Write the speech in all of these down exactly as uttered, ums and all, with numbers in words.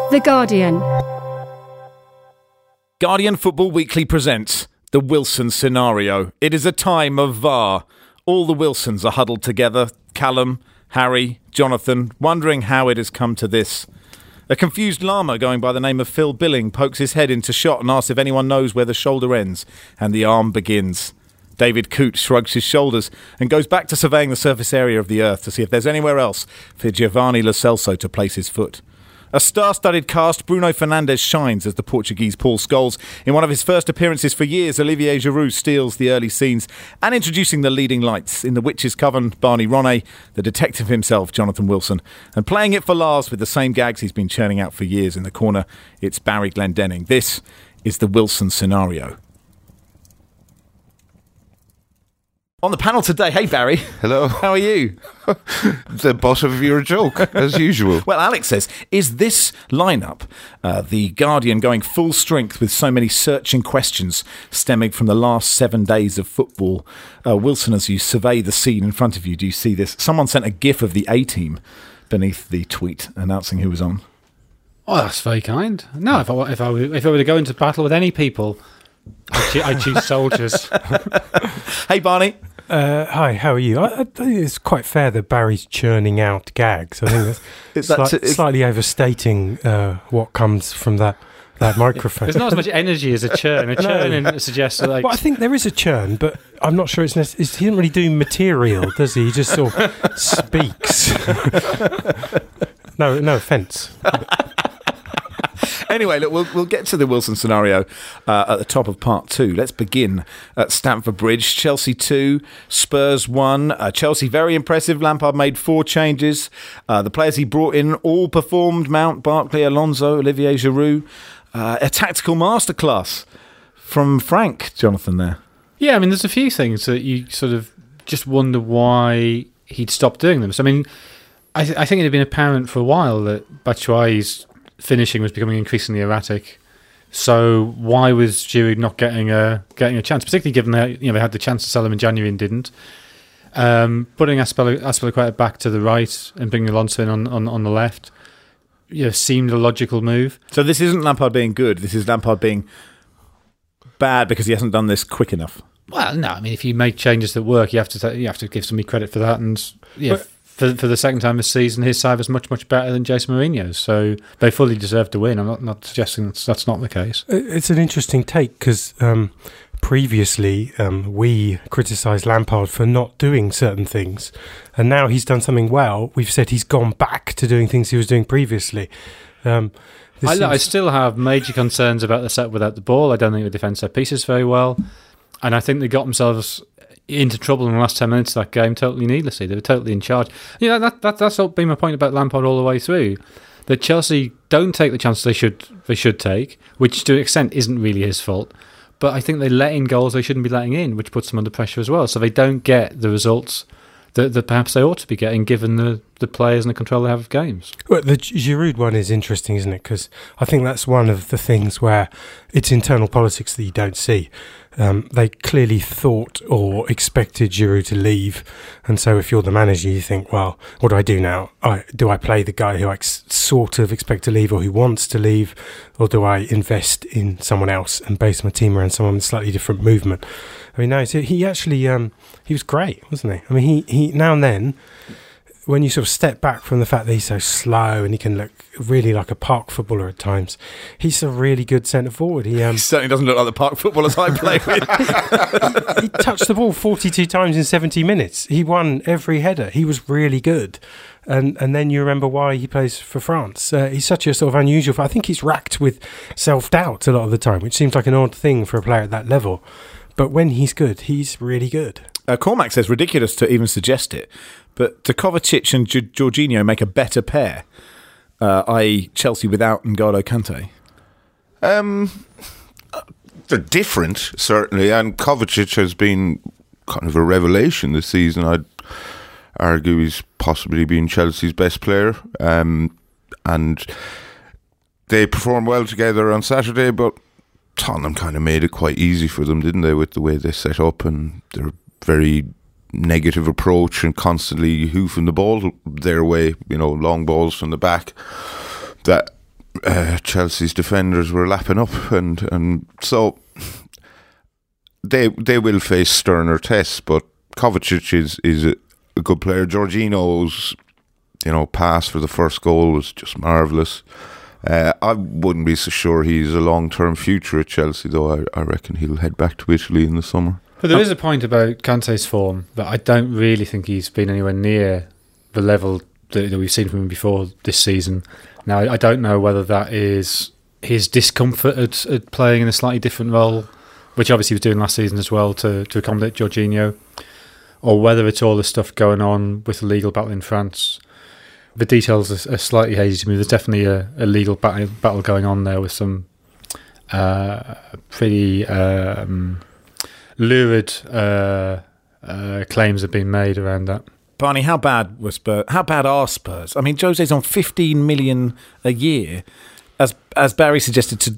The Guardian. Guardian Football Weekly presents the Wilson scenario. It is a time of V A R. All the Wilsons are huddled together. Callum, Harry, Jonathan, wondering how it has come to this. A confused llama going by the name of Phil Billing pokes his head into shot and asks if anyone knows where the shoulder ends and the arm begins. David Coote shrugs his shoulders and goes back to surveying the surface area of the earth to see if there's anywhere else for Giovanni Lo Celso to place his foot. A star-studded cast, Bruno Fernandes shines as the Portuguese Paul Scholes. In one of his first appearances for years, Olivier Giroud steals the early scenes and introducing the leading lights. In The Witch's Coven, Barney Ronay, the detective himself, Jonathan Wilson, and playing it for Lars with the same gags he's been churning out for years in the corner, it's Barry Glendenning. This is the Wilson scenario. On the panel today, hey Barry. Hello. How are you? The butt of your joke, as usual. Well, Alex says, is this lineup, uh, the Guardian going full strength with so many searching questions stemming from the last seven days of football? Uh, Wilson, as you survey the scene in front of you, do you see this? Someone sent a gif of the A-team beneath the tweet announcing who was on. Oh, that's very kind. No, if I, if I, if I were to go into battle with any people, I choose, I choose soldiers. Hey, Barney. Uh, hi, how are you? I, I think it's quite fair that Barry's churning out gags. I think that's that sli- t- slightly overstating uh, what comes from that that microphone. There's not as much energy as a churn. A churn no. suggests that, like... Well, I think there is a churn, but I'm not sure it's necessary. He doesn't really do material, does he? He just sort of speaks. no, no offence. Anyway, look, we'll, we'll get to the Wilson scenario uh, at the top of part two. Let's begin at Stamford Bridge. Chelsea two, Spurs one. Uh, Chelsea very impressive. Lampard made four changes. Uh, the players he brought in all performed. Mount, Barkley, Alonso, Olivier Giroud. Uh, a tactical masterclass from Frank, Jonathan, there. Yeah, I mean, there's a few things that you sort of just wonder why he'd stopped doing them. So, I mean, I, th- I think it had been apparent for a while that Batshuayi's finishing was becoming increasingly erratic. So why was Giroud not getting a getting a chance? Particularly given that, you know, they had the chance to sell him in January and didn't. Um, putting Aspel- Aspilicueta back to the right and bringing Alonso in on, on, on the left, you know, seemed a logical move. So this isn't Lampard being good. This is Lampard being bad because he hasn't done this quick enough. Well, no. I mean, if you make changes that work, you have to t- you have to give somebody credit for that. And yeah. But- For for the second time this season, his side was much, much better than Jose Mourinho's. So they fully deserve to win. I'm not, not suggesting that's, that's not the case. It's an interesting take because um, previously um, we criticised Lampard for not doing certain things. And now he's done something well. We've said he's gone back to doing things he was doing previously. Um, I, seems- I still have major concerns about the set without the ball. I don't think they defend set pieces very well. And I think they got themselves into trouble in the last ten minutes of that game totally needlessly. They were totally in charge. You know, that, that that's been my point about Lampard all the way through, that Chelsea don't take the chances they should they should take, which to an extent isn't really his fault, but I think they let in goals they shouldn't be letting in, which puts them under pressure as well. So they don't get the results that, that perhaps they ought to be getting given the, the players and the control they have of games. Well, the Giroud one is interesting, isn't it? Because I think that's one of the things where it's internal politics that you don't see. Um, they clearly thought or expected Giroud to leave, and so if you're the manager, you think, well, what do I do now? I, do I play the guy who I ex- sort of expect to leave or who wants to leave, or do I invest in someone else and base my team around someone with slightly different movement? I mean, no, so he actually um, he was great, wasn't he? I mean, he, he now and then, when you sort of step back from the fact that he's so slow and he can look really like a park footballer at times, he's a really good centre forward. He, um, he certainly doesn't look like the park footballers I play with. he, he touched the ball forty-two times in seventy minutes. He won every header. He was really good. And and then you remember why he plays for France. Uh, he's such a sort of unusual... I think he's racked with self-doubt a lot of the time, which seems like an odd thing for a player at that level. But when he's good, he's really good. Uh, Cormac says, ridiculous to even suggest it, but do Kovacic and G- Jorginho make a better pair, uh, that is. Chelsea without N'Golo Kante? Um, they're different, certainly, and Kovacic has been kind of a revelation this season. I'd argue he's possibly been Chelsea's best player, um, and they performed well together on Saturday, but Tottenham kind of made it quite easy for them, didn't they, with the way they set up and their very negative approach and constantly hoofing the ball their way, you know, long balls from the back. That uh, Chelsea's defenders were lapping up, and and so they they will face sterner tests. But Kovacic is is a, a good player. Jorginho's, you know, pass for the first goal was just marvellous. Uh, I wouldn't be so sure he's a long-term future at Chelsea, though. I, I reckon he'll head back to Italy in the summer. But there is a point about Kante's form that I don't really think he's been anywhere near the level that, that we've seen from him before this season. Now, I don't know whether that is his discomfort at, at playing in a slightly different role, which obviously he was doing last season as well to, to accommodate Jorginho, or whether it's all the stuff going on with the legal battle in France. The details are, are slightly hazy to me. There's definitely a, a legal battle, battle going on there with some uh, pretty um, lurid uh, uh, claims have been made around that. Barney, how bad were Spurs? How bad are Spurs? I mean, Jose's on fifteen million a year, as as Barry suggested, to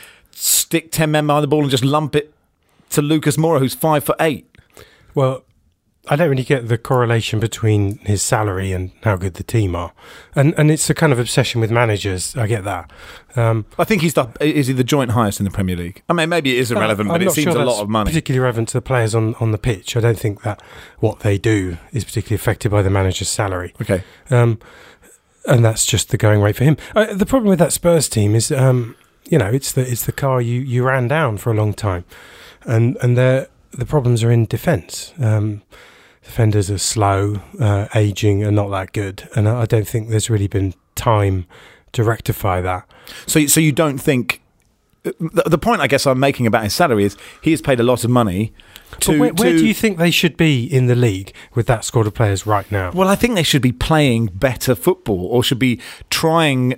stick ten men behind the ball and just lump it to Lucas Moura, who's five foot eight. Well, I don't really get the correlation between his salary and how good the team are, and and it's a kind of obsession with managers. I get that. Um, I think he's the is he the joint highest in the Premier League? I mean, maybe it is irrelevant, I'm but it not seems sure a that's lot of money. Particularly relevant to the players on, on the pitch. I don't think that what they do is particularly affected by the manager's salary. Okay, um, and that's just the going rate for him. Uh, the problem with that Spurs team is, um, you know, it's the it's the car you, you ran down for a long time, and and the the problems are in defence. Um, Defenders are slow, uh, ageing, and not that good, and I don't think there's really been time to rectify that. So, so you don't think the, the point I guess I'm making about his salary is he has paid a lot of money to. But where, where to, do you think they should be in the league with that squad of players right now? Well, I think they should be playing better football, or should be trying.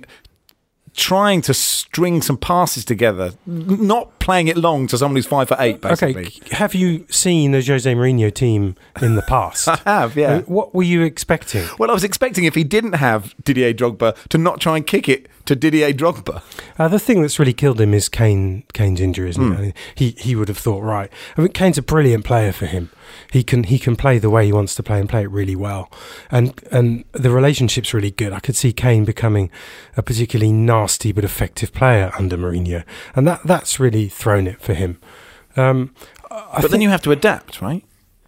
Trying to string some passes together, not playing it long to someone who's five foot eight. Basically, okay. Have you seen the Jose Mourinho team in the past? I have, yeah. Uh, what were you expecting? Well, I was expecting if he didn't have Didier Drogba to not try and kick it to Didier Drogba. Uh, the thing that's really killed him is Kane. Kane's injury, isn't mm. it? He he would have thought, right. I mean, Kane's a brilliant player for him. He can he can play the way he wants to play and play it really well, and and the relationship's really good. I could see Kane becoming a particularly nasty but effective player under Mourinho, and that that's really thrown it for him. Um, I but then you have to adapt, right?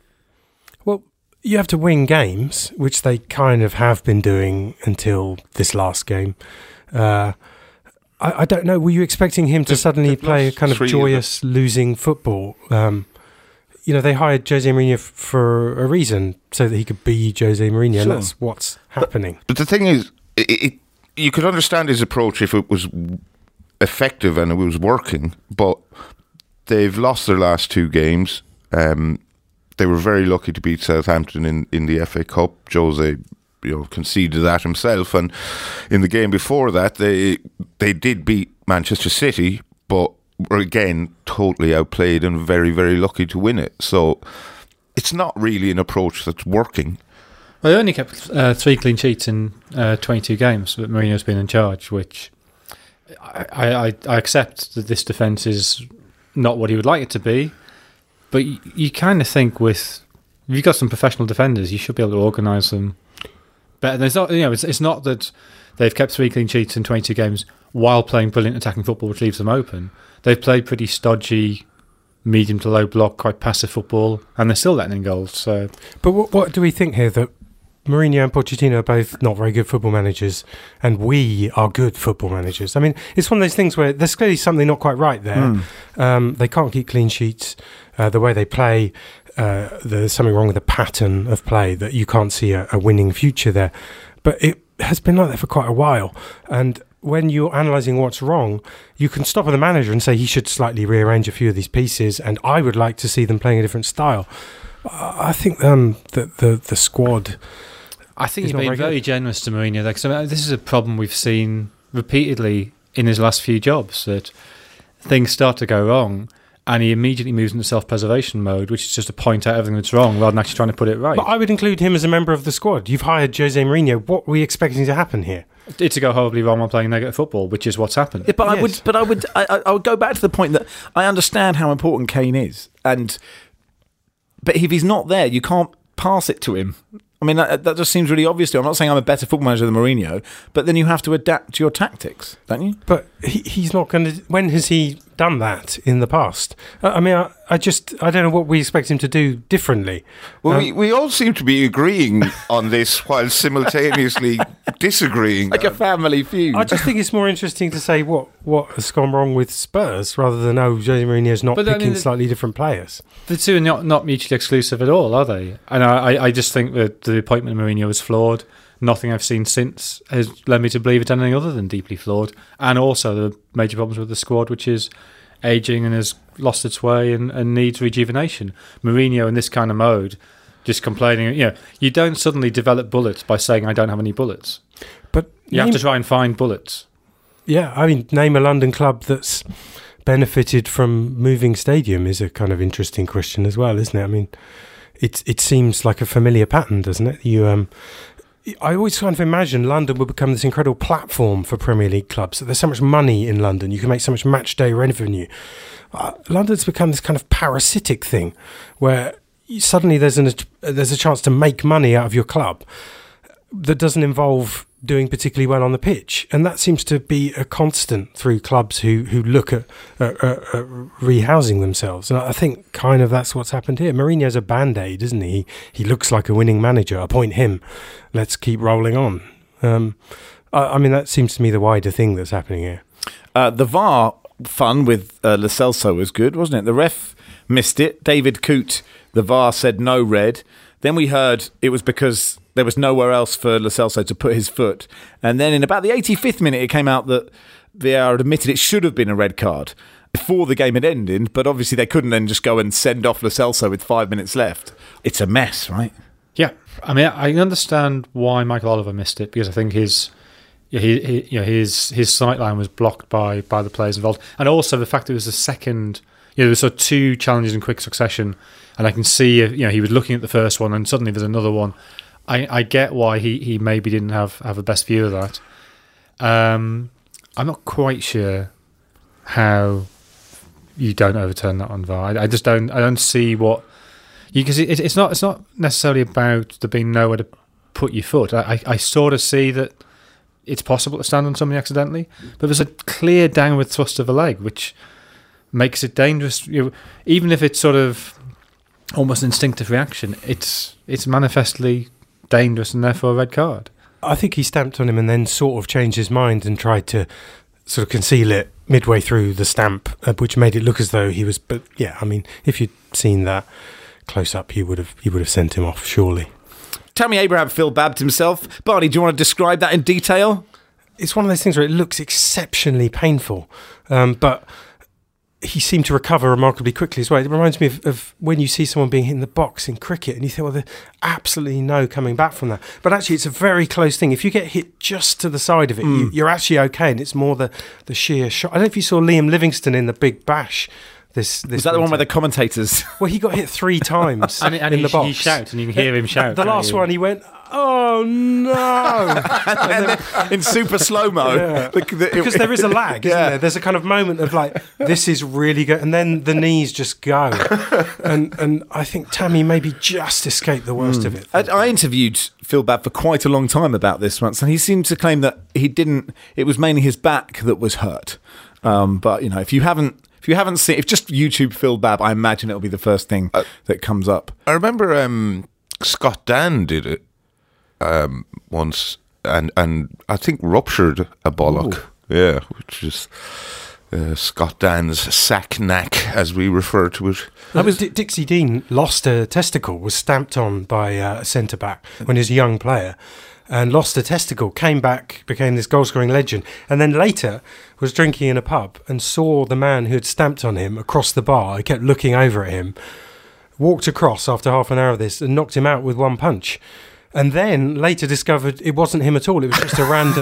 Well, you have to win games, which they kind of have been doing until this last game. Uh, I, I don't know. Were you expecting him to they've, suddenly they've play a kind of joyous of losing football? Um, You know, they hired Jose Mourinho f- for a reason, so that he could be Jose Mourinho, sure. And that's what's happening. But, but the thing is, it, it, you could understand his approach if it was effective and it was working, but they've lost their last two games. Um, they were very lucky to beat Southampton in, in the F A Cup. Jose, you know, conceded that himself, and in the game before that, they they did beat Manchester City, but were again totally outplayed and very, very lucky to win it. So it's not really an approach that's working. Well, they only kept uh, three clean sheets in uh, twenty-two games that Mourinho's been in charge, which I, I, I accept that this defence is not what he would like it to be, but you, you kind of think with if you've got some professional defenders, you should be able to organise them better. There's not, you know, it's, it's not that they've kept three clean sheets in twenty-two games while playing brilliant attacking football, which leaves them open. They've played pretty stodgy, medium to low block, quite passive football, and they're still letting in goals. So, but what, what do we think here? That Mourinho and Pochettino are both not very good football managers, and we are good football managers. I mean, it's one of those things where there's clearly something not quite right there. Mm. Um, they can't keep clean sheets. Uh, the way they play, uh, there's something wrong with the pattern of play that you can't see a, a winning future there. But it has been like that for quite a while, and when you're analysing what's wrong, you can stop at the manager and say he should slightly rearrange a few of these pieces, and I would like to see them playing a different style. I think um, the, the the squad. I think you've been very, very generous to Mourinho. Like, so this is a problem we've seen repeatedly in his last few jobs, that things start to go wrong, and he immediately moves into self-preservation mode, which is just to point out everything that's wrong rather than actually trying to put it right. But I would include him as a member of the squad. You've hired Jose Mourinho. What were we expecting to happen here? It's to go horribly wrong while playing negative football, which is what's happened. Yeah, but yes. I would, but I would, I, I would go back to the point that I understand how important Kane is, and but if he's not there, you can't pass it to him. I mean, that, that just seems really obvious to me. I'm not saying I'm a better football manager than Mourinho, but then you have to adapt to your tactics, don't you? But he, he's not going to... When has he done that in the past? I, I mean, I, I just... I don't know what we expect him to do differently. Well, Um, we, we all seem to be agreeing on this while simultaneously disagreeing. Like a family feud. I just think it's more interesting to say what, what has gone wrong with Spurs rather than, oh, Jose Mourinho's not But I picking mean, the- slightly different players. The two are not, not mutually exclusive at all, are they? And I, I- I just think that the appointment of Mourinho was flawed. Nothing I've seen since has led me to believe it's anything other than deeply flawed. And also the major problems with the squad, which is ageing and has lost its way and, and needs rejuvenation. Mourinho in this kind of mode, just complaining, you know, you don't suddenly develop bullets by saying, I don't have any bullets. But You name, have to try and find bullets. Yeah, I mean, name a London club that's benefited from moving stadium is a kind of interesting question as well, isn't it? I mean, it it seems like a familiar pattern, doesn't it? You, um, I always kind of imagine London would become this incredible platform for Premier League clubs. There's so much money in London. You can make so much match day revenue. Uh, London's become this kind of parasitic thing where you, suddenly there's an, there's a chance to make money out of your club that doesn't involve doing particularly well on the pitch, and that seems to be a constant through clubs who who look at, uh, uh, uh, rehousing themselves. And I think kind of that's what's happened here. Mourinho's a band-aid, isn't he? He, he looks like a winning manager. Appoint him. Let's keep rolling on. Um, I, I mean, that seems to me the wider thing that's happening here. Uh, the V A R fun with uh, Lo Celso was good, wasn't it? The ref missed it. David Coote, the V A R said no red. Then we heard it was because there was nowhere else for Lo Celso to put his foot. And then in about the eighty-fifth minute, it came out that V A R had admitted it should have been a red card before the game had ended, but obviously they couldn't then just go and send off Lo Celso with five minutes left. It's a mess, right? Yeah, I mean, I understand why Michael Oliver missed it, because I think his, yeah, he, he, you know, his his sight line was blocked by by the players involved, and also the fact it was the second. You know, there were sort of two challenges in quick succession, and I can see, you know, he was looking at the first one, and suddenly there's another one. I, I get why he, he maybe didn't have, have the best view of that. Um, I'm not quite sure how you don't overturn that on V A R. I, I just don't. I don't see what. Because it, it's not it's not necessarily about there being nowhere to put your foot. I, I, I sort of see that it's possible to stand on something accidentally, but there's a clear downward thrust of a leg, which makes it dangerous. You know, even if it's sort of almost instinctive reaction, it's it's manifestly dangerous and therefore a red card. I think he stamped on him and then sort of changed his mind and tried to sort of conceal it midway through the stamp, uh, which made it look as though he was. But yeah, I mean, if you'd seen that close up, he would have he would have sent him off, surely. Tammy Abraham Phil babbed himself. Barney, do you want to describe that in detail? It's one of those things where it looks exceptionally painful, um, but he seemed to recover remarkably quickly as well. It reminds me of, of when you see someone being hit in the box in cricket and you think, well, there's absolutely no coming back from that. But actually, it's a very close thing. If you get hit just to the side of it, mm. you, you're actually okay, and it's more the, the sheer shock. I don't know if you saw Liam Livingston in the Big Bash. This, this Was that the one where the commentators... Well, he got hit three times and, and in he, the box. he shouts, and you can hear him shout. The last you? one, he went, oh, no. and then, in super slow-mo. Yeah. The, the, because there is a lag, isn't yeah. there? There's a kind of moment of like, this is really good. And then the knees just go. and and I think Tammy maybe just escaped the worst mm. of it. I, I interviewed Phil Babb for quite a long time about this once, and he seemed to claim that he didn't... It was mainly his back that was hurt. Um, but, you know, if you haven't... If you haven't seen, if just YouTube Phil Babb, I imagine it'll be the first thing uh, that comes up. I remember um, Scott Dan did it um, once, and and I think ruptured a bollock. Ooh. Yeah, which is uh, Scott Dan's sack knack, as we refer to it. That was D- Dixie Dean lost a testicle, was stamped on by uh, a centre back when he was a young player. And lost a testicle, came back, became this goal-scoring legend, and then later was drinking in a pub and saw the man who had stamped on him across the bar. He kept looking over at him, walked across after half an hour of this and knocked him out with one punch. And then later discovered it wasn't him at all. It was just a random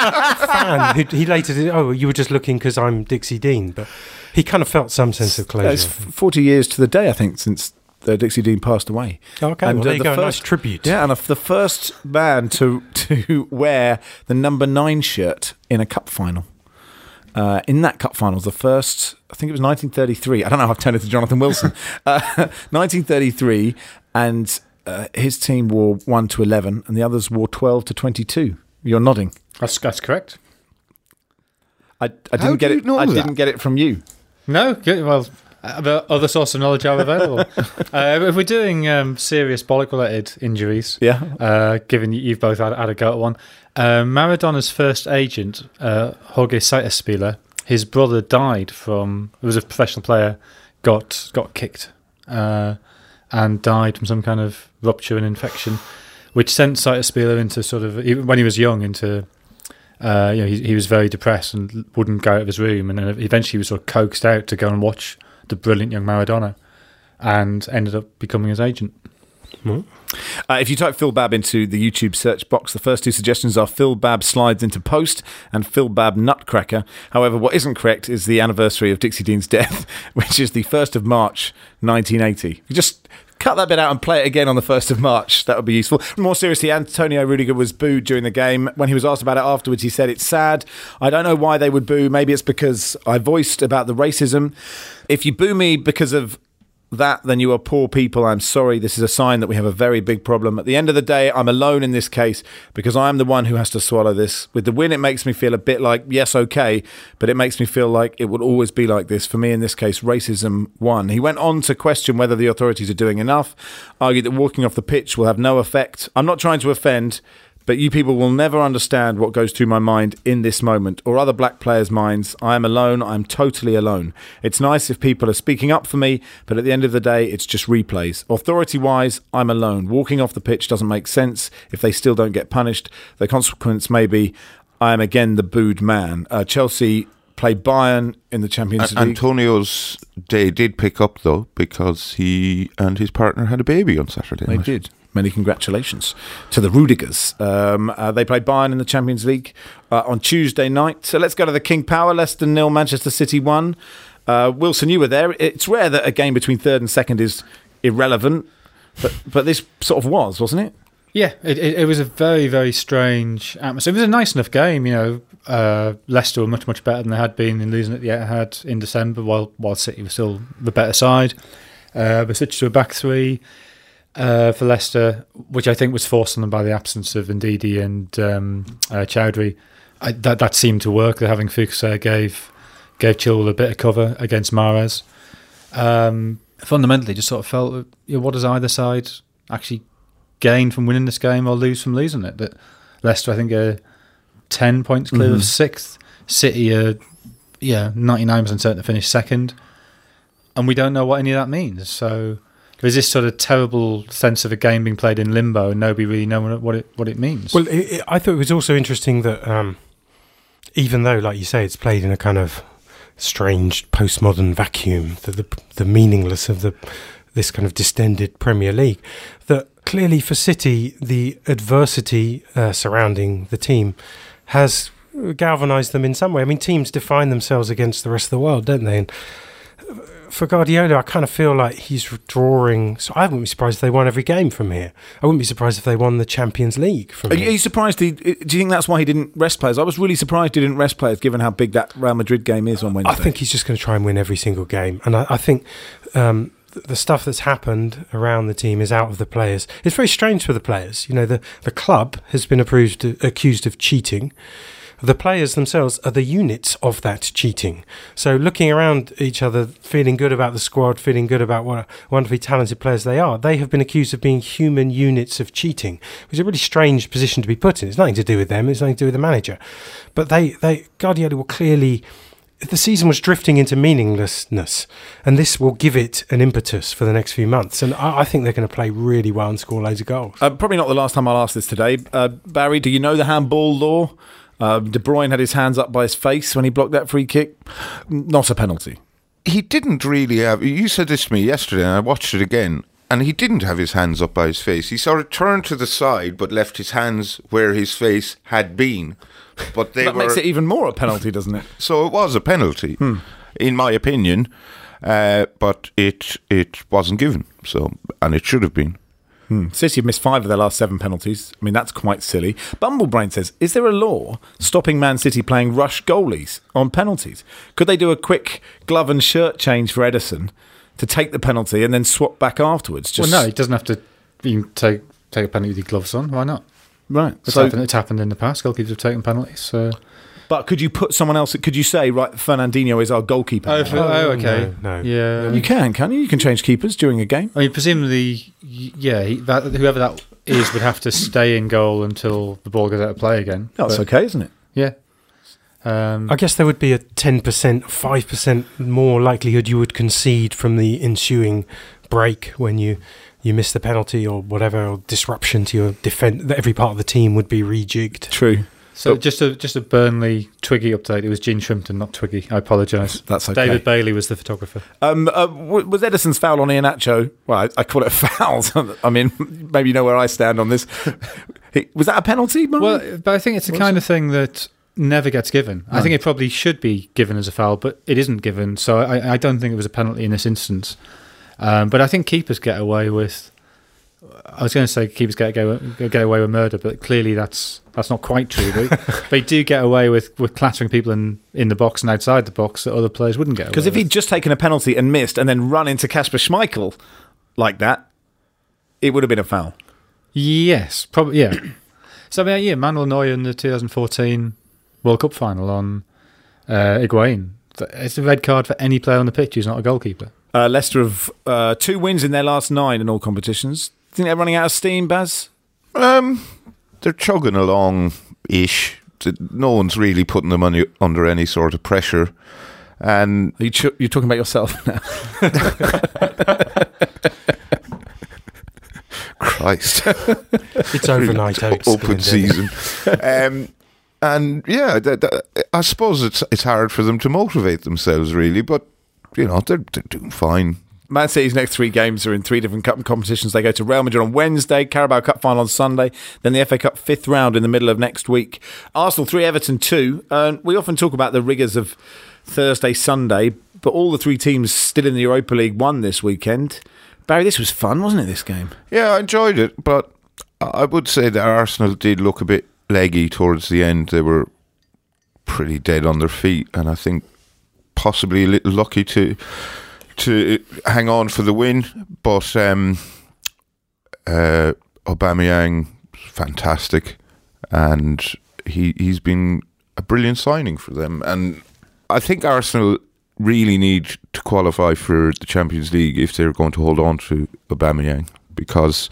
fan. Who he later did, oh, you were just looking because I'm Dixie Dean. But he kind of felt some sense of closure. It's forty years to the day, I think, since... Uh, Dixie Dean passed away. Okay, and, well, there uh, you the go, first, nice tribute. Yeah, and uh, the first man to to wear the number nine shirt in a cup final. Uh, in that cup final, the first, I think it was nineteen thirty-three. I don't know how I've turned it to Jonathan Wilson. uh, nineteen thirty-three, and uh, his team wore one to eleven and the others wore twelve to twenty-two. You're nodding. That's that's correct. I, I didn't get do you it. know I that? didn't get it from you. No, good, well, the other source of knowledge are available. uh, if we're doing um, serious bollock-related injuries, Yeah. uh, given you've both had, had a go at one, uh, Maradona's first agent, uh, Jorge Saiterspieler, his brother died from. He was a professional player, got got kicked, uh, and died from some kind of rupture and infection, which sent Saiterspieler into sort of even when he was young into. Uh, you know, he, he was very depressed and wouldn't go out of his room, and then eventually he was sort of coaxed out to go and watch the brilliant young Maradona, and ended up becoming his agent. Uh, if you type Phil Babb into the YouTube search box, the first two suggestions are Phil Babb slides into post and Phil Babb nutcracker. However, what isn't correct is the anniversary of Dixie Dean's death, which is the first of March nineteen eighty. You just cut that bit out and play it again on the first of March. That would be useful. More seriously, Antonio Rudiger was booed during the game. When he was asked about it afterwards, he said, "It's sad. I don't know why they would boo. Maybe it's because I voiced about the racism. If you boo me because of that, then you are poor people. I'm sorry. This is a sign that we have a very big problem. At the end of the day, I'm alone in this case because I'm the one who has to swallow this. With the win, it makes me feel a bit like, yes, okay, but it makes me feel like it would always be like this. For me, in this case, racism won." He went on to question whether the authorities are doing enough, argued that walking off the pitch will have no effect. "I'm not trying to offend, but you people will never understand what goes through my mind in this moment, or other black players' minds. I am alone. I'm totally alone. It's nice if people are speaking up for me, but at the end of the day, it's just replays. Authority-wise, I'm alone. Walking off the pitch doesn't make sense if they still don't get punished. The consequence may be I am again the booed man." Uh, Chelsea played Bayern in the Champions A- League. Antonio's day did pick up, though, because he and his partner had a baby on Saturday They night. did. Many congratulations to the Rudigers. Um, uh, they played Bayern in the Champions League uh, on Tuesday night. So let's go to the King Power. Leicester nil, Manchester City one. Uh, Wilson, you were there. It's rare that a game between third and second is irrelevant, but but this sort of was, wasn't it? Yeah, it, it, it was a very, very strange atmosphere. It was a nice enough game, you know. Uh, Leicester were much, much better than they had been in losing at the Etihad in December, while while City was still the better side. Uh, but switched to a back three uh, for Leicester, which I think was forced on them by the absence of Ndidi and um, uh, Chowdhury. I, that that seemed to work. That having Fuchs gave gave Chilwell a bit of cover against Mahrez. Um, fundamentally, just sort of felt, you know, what does either side actually gain from winning this game or lose from losing it? That Leicester, I think, are ten points clear Mm-hmm. of sixth. City are, yeah, ninety-nine percent certain to finish second. And we don't know what any of that means. So there's this sort of terrible sense of a game being played in limbo and nobody really knowing what it what it means. Well, it, it, I thought it was also interesting that um, even though, like you say, it's played in a kind of strange postmodern vacuum, the the, the meaningless of the this kind of distended Premier League, that clearly for City, the adversity uh, surrounding the team has galvanised them in some way. I mean, teams define themselves against the rest of the world, don't they? And for Guardiola, I kind of feel like he's drawing. So I wouldn't be surprised if they won every game from here. I wouldn't be surprised if they won the Champions League from Are here. you, are you surprised? He, do you think that's why he didn't rest players? I was really surprised he didn't rest players, given how big that Real Madrid game is on Wednesday. I think he's just going to try and win every single game. And I, I think um, th- the stuff that's happened around the team is out of the players. It's very strange for the players. You know, the, the club has been approved, accused of cheating. The players themselves are the units of that cheating. So looking around each other, feeling good about the squad, feeling good about what wonderfully talented players they are, they have been accused of being human units of cheating, which is a really strange position to be put in. It's nothing to do with them, it's nothing to do with the manager. But they, they Guardiola will clearly... The season was drifting into meaninglessness, and this will give it an impetus for the next few months. And I, I think they're going to play really well and score loads of goals. Uh, probably not the last time I'll ask this today. Uh, Barry, do you know the handball law? Uh, De Bruyne had his hands up by his face when he blocked that free kick. Not a penalty. He didn't really have... You said this to me yesterday, and I watched it again, and he didn't have his hands up by his face. He sort of turned to the side, but left his hands where his face had been. But they That were... makes it even more a penalty, doesn't it? So it was a penalty, Hmm. in my opinion, uh, but it it wasn't given. So, and it should have been. Hmm. City have missed five of their last seven penalties. I mean, that's quite silly. Bumblebrain says, is there a law stopping Man City playing rush goalies on penalties? Could they do a quick glove and shirt change for Ederson to take the penalty and then swap back afterwards? Just well, no, he doesn't have to you can take take a penalty with your gloves on. Why not? Right. It's, So, happened, it's happened in the past. Goalkeepers have taken penalties. So. but could you put someone else? Could you say, right, Fernandinho is our goalkeeper? Oh, now? for- oh, okay. No, no. Yeah. You can, can't you? You can change keepers during a game. I mean, presumably, y- yeah, he, that, whoever that is would have to stay in goal until the ball goes out of play again. That's But, okay, isn't it? Yeah. Um, I guess there would be a ten percent, five percent more likelihood you would concede from the ensuing break when you, you miss the penalty or whatever, or disruption to your defence. Every part of the team would be rejigged. True. so just a just a Burnley Twiggy update. It was Gene Shrimpton, not Twiggy. I apologise. That's okay. David Bailey was the photographer. Um, uh, w- was Edison's foul on Iheanacho? Well, I, I call it a foul. I mean, maybe you know where I stand on this. He- was that a penalty, Mark? Well, but I think it's the kind of thing that never gets given. I No. think it probably should be given as a foul, but it isn't given. So I, I don't think it was a penalty in this instance. Um, but I think keepers get away with. I was going to say keepers get go, get away with murder, but clearly that's that's not quite true. They, they do get away with, with clattering people in, in the box and outside the box that other players wouldn't get away Because if with. he'd just taken a penalty and missed and then run into Kasper Schmeichel like that, it would have been a foul. Yes, probably. Yeah. So I mean, yeah, Manuel Neuer in the twenty fourteen World Cup final on uh, Higuain. It's a red card for any player on the pitch who's not a goalkeeper. Uh, Leicester have uh, two wins in their last nine in all competitions. Think they're running out of steam, Baz? Um, they're chugging along ish. No one's really putting them on, under any sort of pressure. And Are you ch- you're talking about yourself now? Christ, It's overnight oats. open season. um, and yeah, th- th- I suppose it's it's hard for them to motivate themselves, really. But you know, they're they're doing fine. Man City's next three games are in three different cup competitions. They go to Real Madrid on Wednesday, Carabao Cup final on Sunday, then the F A Cup fifth round in the middle of next week. Arsenal three, Everton two. Uh, we often talk about the rigours of Thursday, Sunday, but all the three teams still in the Europa League won this weekend. Barry, this was fun, wasn't it, this game? Yeah, I enjoyed it, but I would say that Arsenal did look a bit leggy towards the end. They were pretty dead on their feet, and I think possibly a little lucky to to hang on for the win. But um, uh, Aubameyang, fantastic, and he he's been a brilliant signing for them. And I think Arsenal really need to qualify for the Champions League if they're going to hold on to Aubameyang, because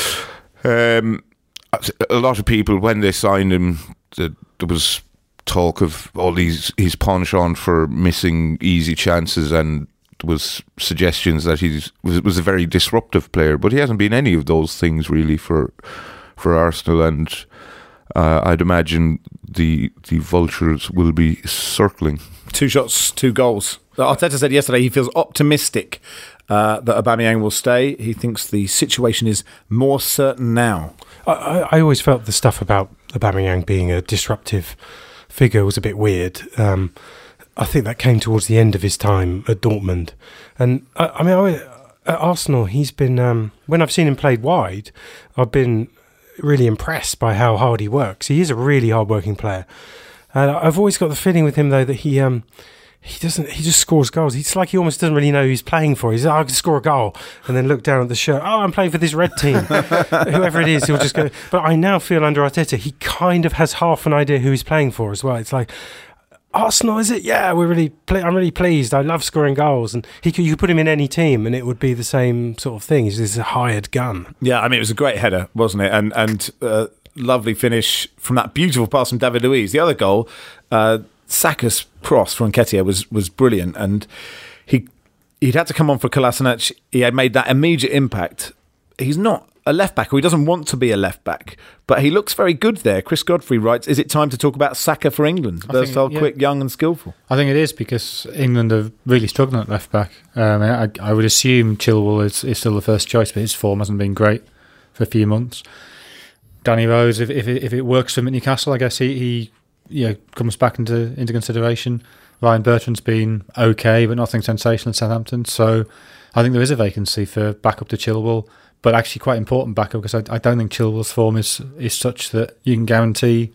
um, a lot of people, when they signed him, the, there was talk of all these his penchant for missing easy chances, and there was suggestions that he was was a very disruptive player, but he hasn't been any of those things really for for Arsenal. And uh, I'd imagine the the vultures will be circling. Two shots, two goals. Arteta said yesterday he feels optimistic uh, that Aubameyang will stay. He thinks the situation is more certain now. I, I, I always felt the stuff about Aubameyang being a disruptive figure was a bit weird. Um, I think that came towards the end of his time at Dortmund. And, I, I mean, I, at Arsenal, he's been... Um, when I've seen him played wide, I've been really impressed by how hard he works. He is a really hard-working player. And I've always got the feeling with him, though, that he... Um, He doesn't. He just scores goals. It's like he almost doesn't really know who he's playing for. He's like, oh, I can score a goal, and then look down at the shirt. Oh, I'm playing for this red team. Whoever it is, he'll just go. But I now feel under Arteta, he kind of has half an idea who he's playing for as well. It's like, Arsenal, is it? Yeah, we're really. Play- I'm really pleased. I love scoring goals, and he could, you could put him in any team, and it would be the same sort of thing. He's this hired gun. Yeah, I mean, it was a great header, wasn't it? And and uh, lovely finish from that beautiful pass from David Luiz. The other goal. Uh, Saka's cross from Nketiah was was brilliant, and he he'd had to come on for Kolasinac. He had made that immediate impact. He's not a left back, or he doesn't want to be a left back, but he looks very good there. Chris Godfrey writes, "Is it time to talk about Saka for England? I think, Versatile, yeah. quick, young, and skillful." I think it is, because England are really struggling at left back. Um, I, I would assume Chilwell is, is still the first choice, but his form hasn't been great for a few months. Danny Rose, if if it, if it works for him at Newcastle, I guess he. he you know, comes back into into consideration. Ryan Bertrand's been okay, but nothing sensational at Southampton. So I think there is a vacancy for backup to Chilwell, but actually quite important backup, because I, I don't think Chilwell's form is, is such that you can guarantee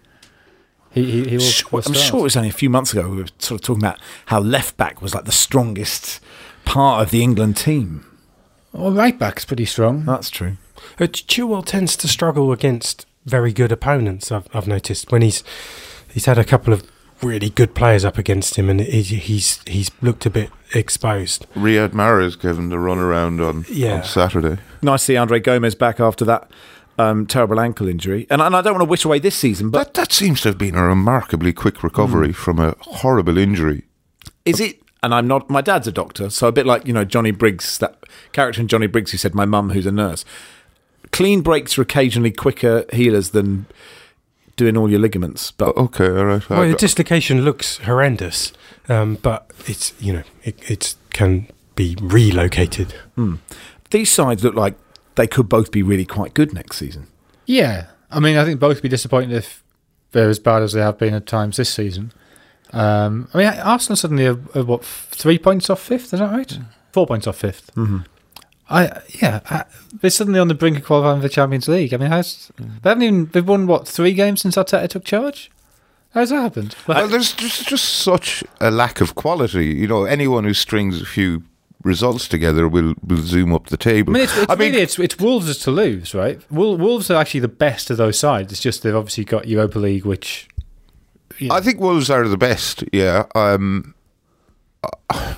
he, he, he will, Sure, will I'm start. sure it was only a few months ago we were sort of talking about how left back was like the strongest part of the England team. Well, right back's pretty strong. That's true. Uh, Chilwell tends to struggle against very good opponents. I've, I've noticed when he's he's had a couple of really good players up against him, and he, he's he's looked a bit exposed. Riyad Mahrez gave him the run around on, Yeah. on Saturday. Nice to see Andre Gomez back after that um, terrible ankle injury. And, and I don't want to wish away this season, but That that seems to have been a remarkably quick recovery from a horrible injury. is it? And I'm not. My dad's a doctor, so a bit like, you know, Johnny Briggs, that character in Johnny Briggs who said, "My mum, who's a nurse." Clean breaks are occasionally quicker healers than doing all your ligaments, but Okay, all right. Well, I- the dislocation looks horrendous, um, but it's you know it it's, can be relocated. these sides look like they could both be really quite good next season. Yeah, I mean, I think both would be disappointed if they're as bad as they have been at times this season. Um, I mean, Arsenal suddenly are, are what three points off fifth? Is that right? Four points off fifth. Mm-hmm. I yeah, I, they're suddenly on the brink of qualifying for the Champions League. I mean, how's, they haven't even they've won what three games since Arteta took charge. How's that happened? Well, there's just, just such a lack of quality. You know, anyone who strings a few results together will, will zoom up the table. I mean, it's, it's I mean, really it's, it's Wolves to lose, right? Wol- Wolves are actually the best of those sides. It's just they've obviously got Europa League, which you know, I think Wolves are the best. Yeah, um, I,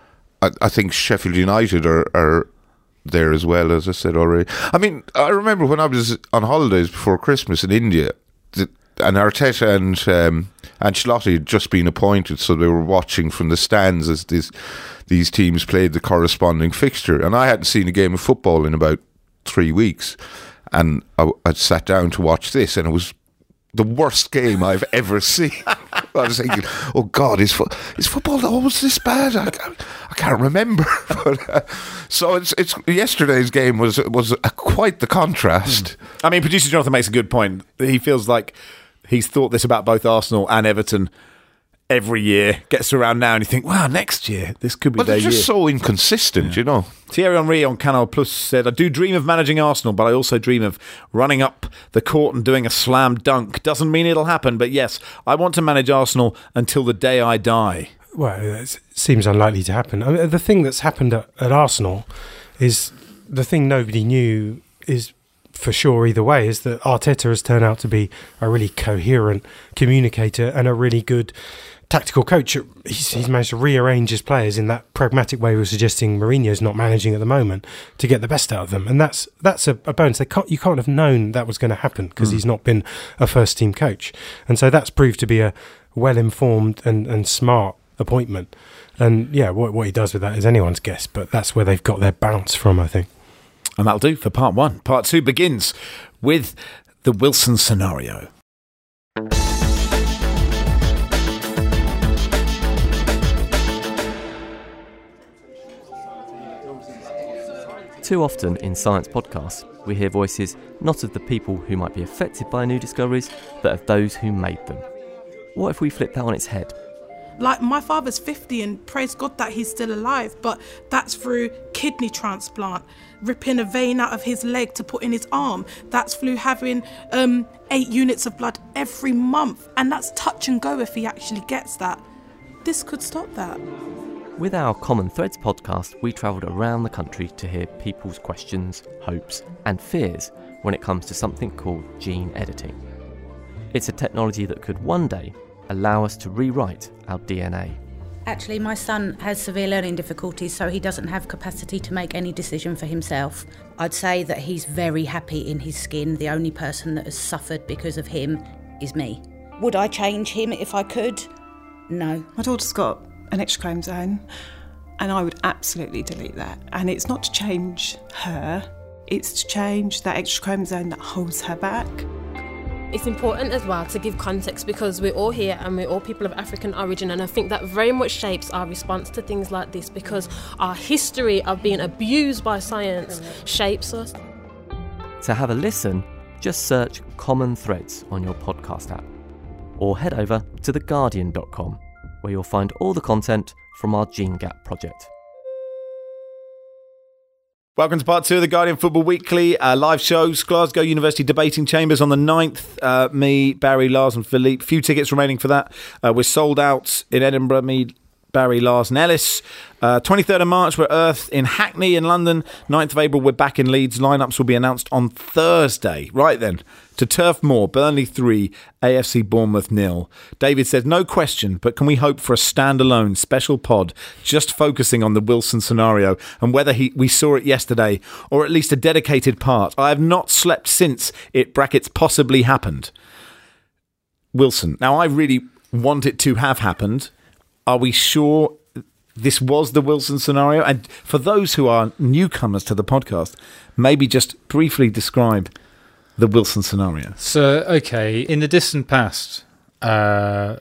I think Sheffield United are, are there as well, as I said already. I mean, I remember when I was on holidays before Christmas in India, the, and Arteta and um, Ancelotti had just been appointed, so they were watching from the stands as this, these teams played the corresponding fixture. And I hadn't seen a game of football in about three weeks, and I, I'd sat down to watch this, and it was the worst game I've ever seen. I was thinking, oh God, is, fo- is football always this bad? I, can't- I can't remember. but, uh, so it's it's yesterday's game was was a, quite the contrast. I mean, producer Jonathan makes a good point. He feels like he's thought this about both Arsenal and Everton every year. Gets around now and you think, wow, next year, this could be But their they're year. just so inconsistent, you know. Thierry Henry on Canal Plus said, I do dream of managing Arsenal, but I also dream of running up the court and doing a slam dunk. Doesn't mean it'll happen, but yes, I want to manage Arsenal until the day I die. Well, it seems unlikely to happen. I mean, the thing that's happened at, at Arsenal is the thing nobody knew is for sure either way is that Arteta has turned out to be a really coherent communicator and a really good tactical coach. He's, he's managed to rearrange his players in that pragmatic way we were suggesting Mourinho's not managing at the moment to get the best out of them, and that's that's a, a bonus. They can't, you can't have known that was going to happen because mm. he's not been a first team coach, and so that's proved to be a well informed and, and smart appointment. And yeah, what, what he does with that is anyone's guess, but that's where they've got their bounce from, I think. And that'll do for part one. Part two begins with the Wilson scenario. Too often in science podcasts, we hear voices not of the people who might be affected by new discoveries, but of those who made them. What if we flip that on its head? Like, my father's fifty and praise God that he's still alive, but that's through kidney transplant, ripping a vein out of his leg to put in his arm. That's through having um, eight units of blood every month, and that's touch and go if he actually gets that. This could stop that. With our Common Threads podcast, we travelled around the country to hear people's questions, hopes and fears when it comes to something called gene editing. It's a technology that could one day allow us to rewrite our D N A. Actually, my son has severe learning difficulties, so he doesn't have capacity to make any decision for himself. I'd say that he's very happy in his skin. The only person that has suffered because of him is me. Would I change him if I could? No. My daughter's got an extra chromosome, and I would absolutely delete that. And it's not to change her, it's to change that extra chromosome that holds her back. It's important as well to give context because we're all here and we're all people of African origin, and I think that very much shapes our response to things like this because our history of being abused by science shapes us. To have a listen, just search Common Threads on your podcast app or head over to the guardian dot com where you'll find all the content from our Gene Gap project. Welcome to part two of the Guardian Football Weekly uh, live shows. Glasgow University Debating Chambers on the ninth. Uh, me, Barry, Lars and Philippe. Few tickets remaining for that. Uh, we're sold out in Edinburgh. Me, Barry, Lars and Ellis. Uh, twenty-third of March, we're Earth in Hackney in London. ninth of April, we're back in Leeds. Lineups will be announced on Thursday. Right then, to Turf Moor, Burnley three, A F C Bournemouth nil. David says, no question, but can we hope for a standalone special pod just focusing on the Wilson scenario and whether he, we saw it yesterday, or at least a dedicated part? I have not slept since it brackets possibly happened. Wilson. Now, I really want it to have happened. Are we sure this was the Wilson scenario? And for those who are newcomers to the podcast, maybe just briefly describe the Wilson scenario. So, okay, in the distant past, uh,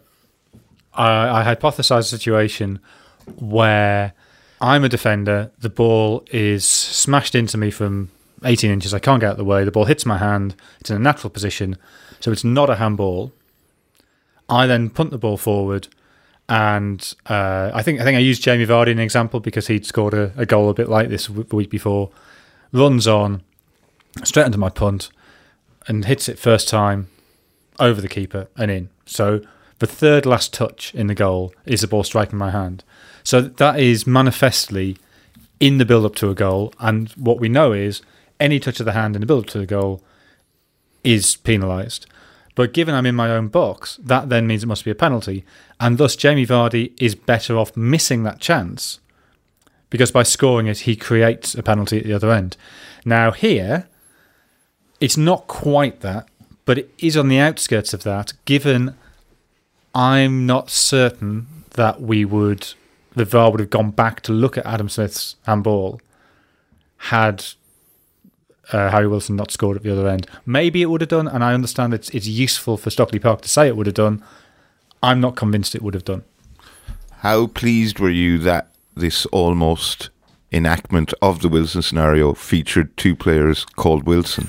I, I hypothesised a situation where I'm a defender, the ball is smashed into me from eighteen inches, I can't get out of the way, the ball hits my hand, it's in a natural position, so it's not a handball. I then punt the ball forward, and uh, I think I think I used Jamie Vardy in an example because he'd scored a, a goal a bit like this the week before. Runs on, straight into my punt, and hits it first time over the keeper and in. So the third last touch in the goal is the ball striking my hand. So that is manifestly in the build-up to a goal, and what we know is any touch of the hand in the build-up to the goal is penalised. But given I'm in my own box, that then means it must be a penalty. And thus Jamie Vardy is better off missing that chance because by scoring it, he creates a penalty at the other end. Now here, it's not quite that, but it is on the outskirts of that, given I'm not certain that we would, the V A R would have gone back to look at Adam Smith's handball had Uh, Harry Wilson not scored at the other end. Maybe it would have done, and I understand it's it's useful for Stockley Park to say it would have done. I'm not convinced it would have done. How pleased were you that this almost enactment of the Wilson scenario featured two players called Wilson?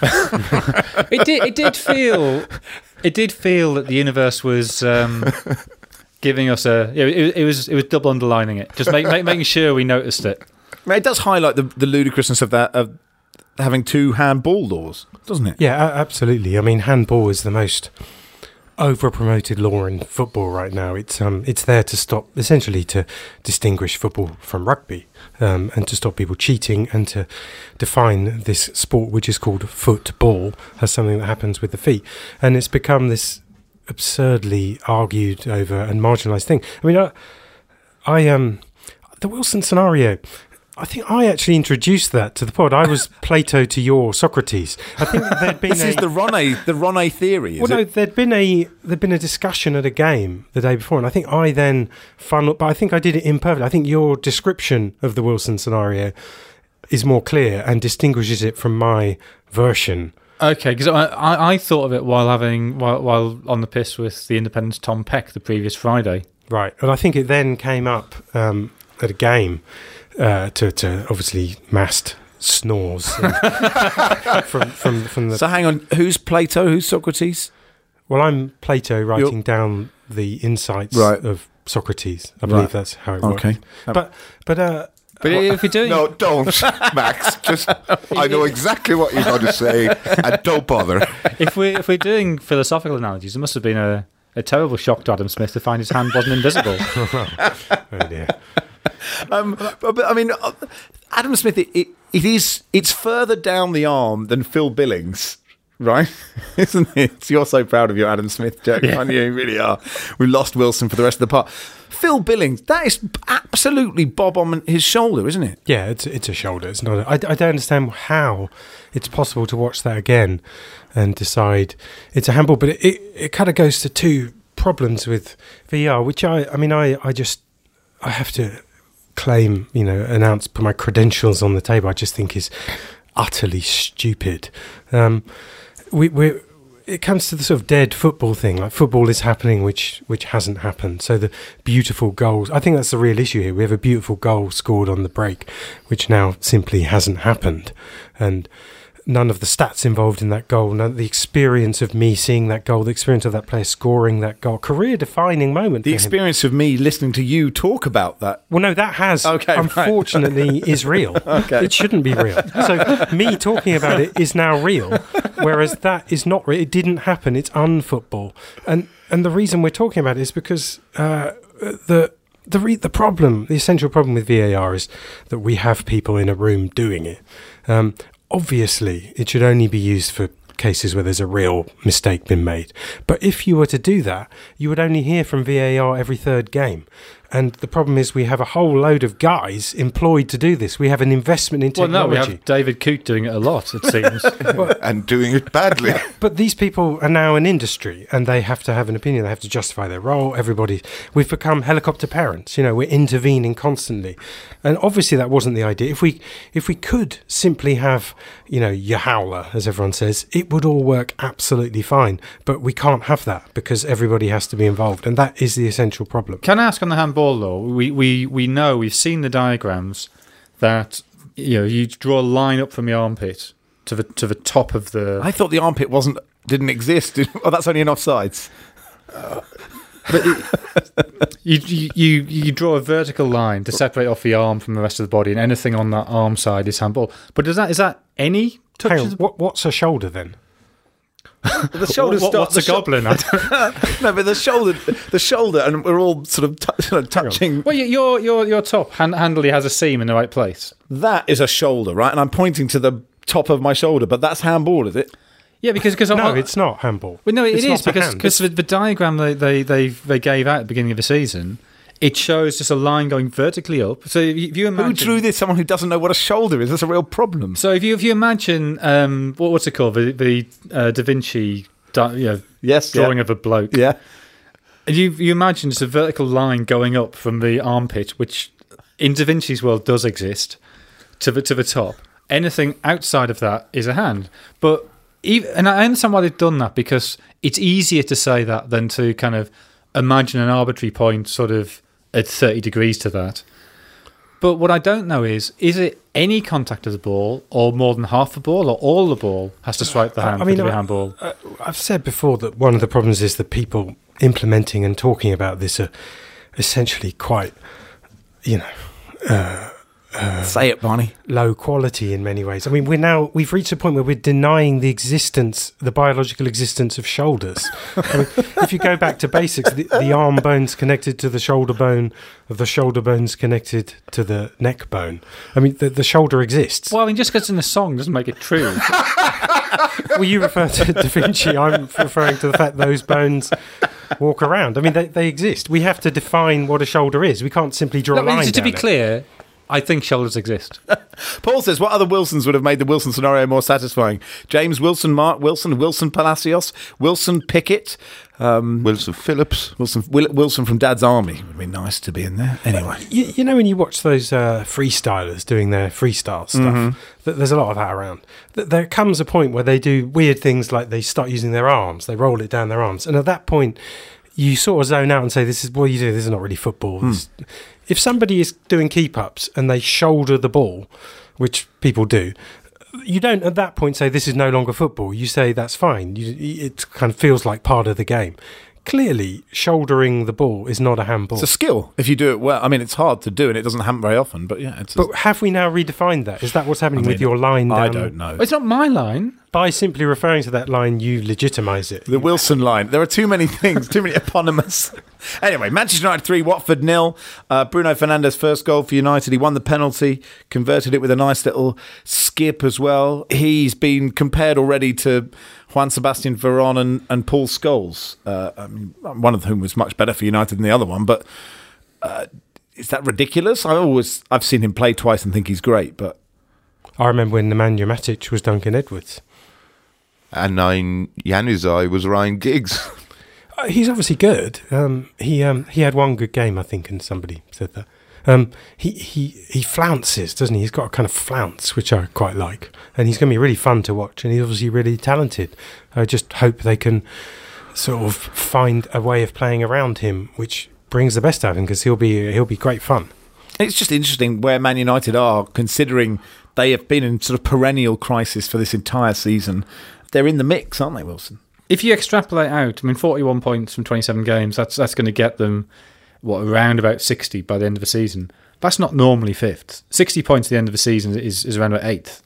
it did. It did feel. It did feel that the universe was um, giving us a. It, it was. It was double underlining it, just make, make, making sure we noticed it. I mean, it does highlight the, the ludicrousness of that. Of having two handball laws, doesn't it? Yeah, absolutely. I mean, handball is the most over-promoted law in football right now. It's um, it's there to stop, essentially to distinguish football from rugby, um, and to stop people cheating, and to define this sport, which is called football, as something that happens with the feet. And it's become this absurdly argued over and marginalised thing. I mean, I, I um, the Wilson scenario, I think I actually introduced that to the pod. I was Plato to your Socrates. I think there'd been this a, is the Ronne the Ronne theory. Is well, no, it? there'd been a there'd been a discussion at a game the day before, and I think I then funneled. But I think I did it imperfectly. I think your description of the Wilson scenario is more clear and distinguishes it from my version. Okay, because I, I I thought of it while having while while on the piss with the Independent's Tom Peck the previous Friday. Right, and I think it then came up um, at a game. Uh, to, to obviously massed snores from, from from the. So hang on, who's Plato? Who's Socrates? Well, I'm Plato writing You're... down the insights right. of Socrates. I believe right. that's how it okay. works. But but uh, but if you're doing no, don't, Max. Just I know exactly what you're going to say, and don't bother. If we if we're doing philosophical analogies, it must have been a, a terrible shock to Adam Smith to find his hand wasn't invisible. Oh dear. Um, but, but I mean, uh, Adam Smith. It, it, it is. It's further down the arm than Phil Billings, right? Isn't it? You're so proud of your Adam Smith joke, yeah. aren't you? You really are. We lost Wilson for the rest of the part. Phil Billings. That is absolutely bob on his shoulder, isn't it? Yeah, it's it's a shoulder. It's not. A, I, I don't understand how it's possible to watch that again and decide it's a handball. But it it, it kind of goes to two problems with V R, which I I mean I I just I have to. claim, you know, announce, put my credentials on the table, I just think is utterly stupid. Um, we, we, it comes to the sort of dead football thing, like football is happening, which which hasn't happened. So the beautiful goals, I think that's the real issue here. We have a beautiful goal scored on the break, which now simply hasn't happened. And none of the stats involved in that goal, none of the experience of me seeing that goal, the experience of that player scoring that goal, career-defining moment. The experience him. of me listening to you talk about that. Well, no, that has, okay, unfortunately, right. is real. Okay. It shouldn't be real. So me talking about it is now real, whereas that is not real. It didn't happen. It's unfootball. And and the reason we're talking about it is because uh, the the re- the problem, the essential problem with V A R is that we have people in a room doing it. Um, obviously, it should only be used for cases where there's a real mistake been made. But if you were to do that, you would only hear from V A R every third game. And the problem is we have a whole load of guys employed to do this. We have an investment in well, technology. Well, no, we have David Coote doing it a lot, it seems. well, and doing it badly. But these people are now an industry, and they have to have an opinion. They have to justify their role. Everybody, we've become helicopter parents. You know, we're intervening constantly, and obviously that wasn't the idea. If we, if we could simply have, you know, your howler, as everyone says, it would all work absolutely fine. But we can't have that because everybody has to be involved, and that is the essential problem. Can I ask on the handball? Though we, we we know, we've seen the diagrams that, you know, you draw a line up from the armpit to the to the top of the. I thought the armpit wasn't didn't exist. Oh, that's only in offsides. Uh, but it, you, you you you draw a vertical line to separate off the arm from the rest of the body, and anything on that arm side is handball. But does that is that any touch? Hang on, what what's a shoulder then? The shoulder what, starts. What's a goblin? No, but the shoulder, the shoulder, and we're all sort of t- you know, touching. Well, your your your top hand, handily has a seam in the right place. That is a shoulder, right? And I'm pointing to the top of my shoulder, but that's handball, is it? Yeah, because because no, I, it's not handball. Well, no, it it's is because because the, the diagram they, they they they gave out at the beginning of the season. It shows just a line going vertically up. So if you imagine, who drew this? Someone who doesn't know what a shoulder is. That's a real problem. So if you if you imagine, um, what, what's it called? The, the uh, Da Vinci, da, you know, yes, drawing yeah. of a bloke. Yeah. And you you imagine just a vertical line going up from the armpit, which in Da Vinci's world does exist, to the to the top. Anything outside of that is a hand. But even, and I understand why they've done that, because it's easier to say that than to kind of imagine an arbitrary point, sort of at thirty degrees to that. But what I don't know is, is it any contact of the ball, or more than half the ball, or all the ball has to swipe the hand I mean, for the I, handball? Uh, I've said before that one of the problems is that people implementing and talking about this are essentially quite, you know... Uh, Uh, Say it, Barney. Low quality in many ways. I mean, we're now we've reached a point where we're denying the existence, the biological existence of shoulders. I mean, if you go back to basics, the, the arm bone's connected to the shoulder bone, the shoulder bone's connected to the neck bone. I mean, the, the shoulder exists. Well, I mean, just because it's in a song doesn't make it true. Well, you refer to Da Vinci. I'm referring to the fact those bones walk around. I mean, they, they exist. We have to define what a shoulder is. We can't simply draw no, a line I mean, to down be it. clear, I think shoulders exist. Paul says, what other Wilsons would have made the Wilson scenario more satisfying? James Wilson, Mark Wilson, Wilson Palacios, Wilson Pickett, um, Wilson Phillips, Wilson Will, Wilson from Dad's Army. Would be nice to be in there. Anyway, you, you know when you watch those uh, freestylers doing their freestyle stuff, Mm-hmm. th- there's a lot of that around. Th- there comes a point where they do weird things, like they start using their arms, they roll it down their arms, and at that point, you sort of zone out and say, "This is what you do. This is not really football." Hmm. This, if somebody is doing keep-ups and they shoulder the ball, which people do, you don't at that point say this is no longer football. You say that's fine. You, it kind of feels like part of the game. Clearly, shouldering the ball is not a handball. it's a skill if you do it well. I mean, it's hard to do and it doesn't happen very often, but yeah. It's a, But have we now redefined that? Is that what's happening I mean, with your line down? I don't know. It's not my line. By simply referring to that line, you legitimise it. The Wilson line. There are too many things, too many eponymous. Anyway, Manchester United three, Watford nil. Uh, Bruno Fernandes' first goal for United. He won the penalty, converted it with a nice little skip as well. He's been compared already to Juan Sebastian Veron and, and Paul Scholes, uh, I mean, one of whom was much better for United than the other one. But uh, is that ridiculous? I always, I've seen him play twice and think he's great, but I remember when Nemanja Matic was Duncan Edwards. and nine Januzaj was Ryan Giggs. Uh, he's obviously good. Um, he um, he had one good game, I think, and somebody said that. Um, he, he, he flounces, doesn't he? He's got a kind of flounce, which I quite like. And he's going to be really fun to watch, and he's obviously really talented. I just hope they can sort of find a way of playing around him, which brings the best out of him, because he'll be, he'll be great fun. it's just interesting where Man United are, considering they have been in sort of perennial crisis for this entire season. They're in the mix, aren't they, Wilson? If you extrapolate out, I mean, forty-one points from twenty-seven games, that's that's going to get them, what, around about sixty by the end of the season. That's not normally fifth. sixty points at the end of the season is, is around about eighth.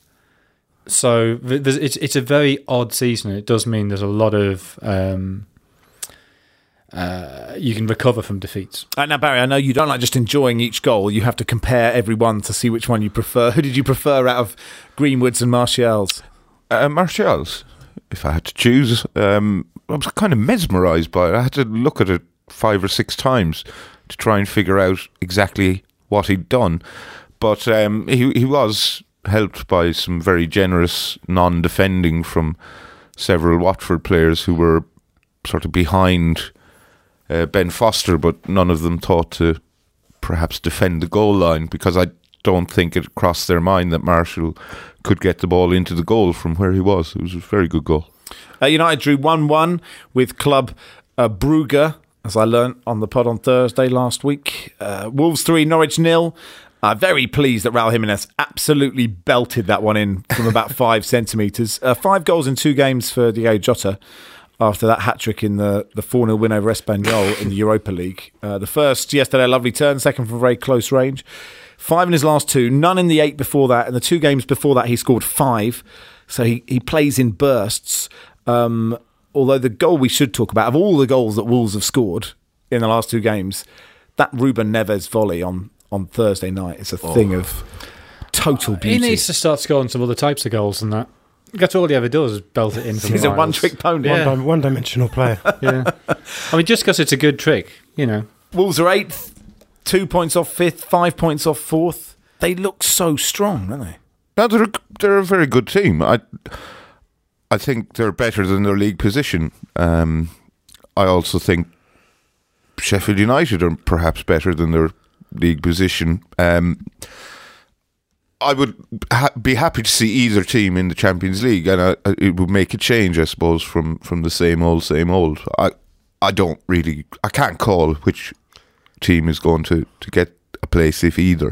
So there's, it's it's a very odd season. It does mean there's a lot of um, uh, you can recover from defeats. Uh, now, Barry, I know you don't like just enjoying each goal. You have to compare everyone to see which one you prefer. Who did you prefer out of Greenwood's and Martial's? Uh, Martial's, if I had to choose. Um, I was kind of mesmerised by it. I had to look at it five or six times to try and figure out exactly what he'd done. But um, he he was helped by some very generous non-defending from several Watford players who were sort of behind uh, Ben Foster, but none of them thought to perhaps defend the goal line, because I don't think it crossed their mind that Marshall could get the ball into the goal from where he was. It was a very good goal. Uh, United drew one one with club uh, Brugge, as I learnt on the pod on Thursday last week. Uh, Wolves three, Norwich nil. Uh, very pleased that Raul Jimenez absolutely belted that one in from about five centimetres. Uh, five goals in two games for Diogo Jota after that hat-trick in the, the four nil win over Espanyol in the Europa League. Uh, the first yesterday, a lovely turn, second from very close range. Five in his last two, none in the eight before that. In the two games before that, he scored five. So he, he plays in bursts. Um, although the goal we should talk about, of all the goals that Wolves have scored in the last two games, that Ruben Neves volley on, on Thursday night is a oh. thing of total beauty. He needs to start scoring some other types of goals than that. That's all he ever does is belt it in from He's the a one-trick pony. Yeah. One, one-dimensional player. Yeah, I mean, just because it's a good trick, you know. Wolves are eighth, two points off fifth, five points off fourth. They look so strong, don't they? No, they're a, they're a very good team. I I think they're better than their league position. Um, I also think Sheffield United are perhaps better than their league position. Um, I would ha- be happy to see either team in the Champions League, and I, it would make a change, I suppose, from, from the same old, same old. I I don't really, I can't call which team is going to, to get a place, if either.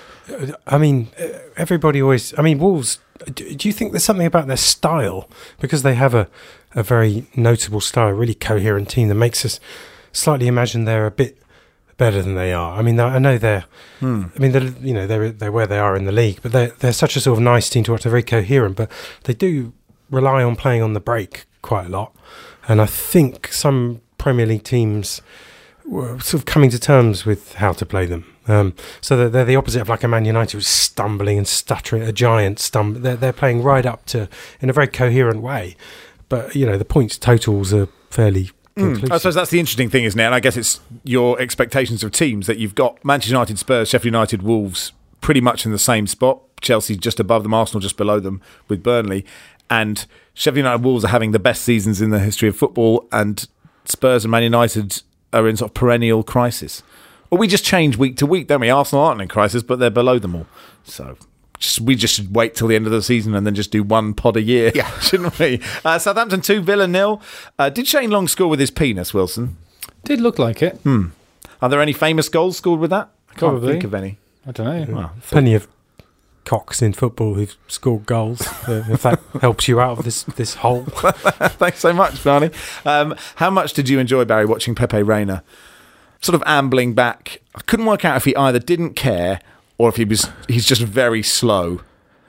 I mean, everybody always, I mean, Wolves, do you think there's something about their style? Because they have a, a very notable style, a really coherent team that makes us slightly imagine they're a bit better than they are. I mean, I know they're, hmm. I mean, they're, you know, they're, they're where they are in the league, but they're, they're such a sort of nice team to watch. They're very coherent, but they do rely on playing on the break quite a lot. And I think some Premier League teams were sort of coming to terms with how to play them. Um, so they're, they're the opposite of like a Man United who's stumbling and stuttering, a giant stumble. They're, they're playing right up to, in a very coherent way. But, you know, the points totals are fairly Mm. I suppose that's the interesting thing, isn't it? And I guess it's your expectations of teams that you've got Manchester United, Spurs, Sheffield United, Wolves pretty much in the same spot. Chelsea just above them, Arsenal just below them with Burnley. And Sheffield United, Wolves are having the best seasons in the history of football, and Spurs and Man United are in sort of perennial crisis. Well, we just change week to week, don't we? Arsenal aren't in crisis, but they're below them all. So just, we just should wait till the end of the season and then just do one pod a year, yeah. shouldn't we? Uh, Southampton two, Villa nil. Uh, did Shane Long score with his penis, Wilson? Did look like it. Hmm. Are there any famous goals scored with that? I can't Probably. think of any. I don't know. Well, plenty of cocks in football who've scored goals. uh, if that helps you out of this this hole. Thanks so much, Barney. Um, how much did you enjoy, Barry, watching Pepe Reina sort of ambling back? I couldn't work out if he either didn't care or if he was he's just very slow.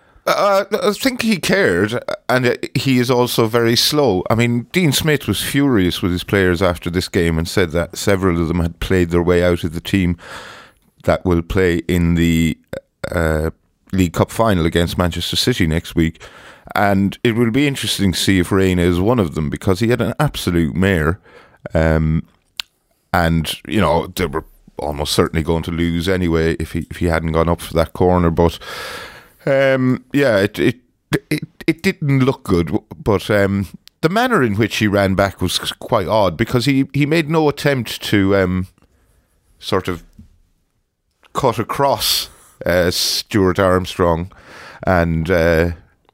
Uh, I think he cared, and he is also very slow. I mean, Dean Smith was furious with his players after this game and said that several of them had played their way out of the team that will play in the uh, League Cup final against Manchester City next week. And it will be interesting to see if Reina is one of them, because he had an absolute mare. Um, and, you know, they were almost certainly going to lose anyway if he if he hadn't gone up for that corner. But um, yeah, it, it it it didn't look good. But um, the manner in which he ran back was quite odd, because he, he made no attempt to um, sort of cut across uh, Stuart Armstrong and uh,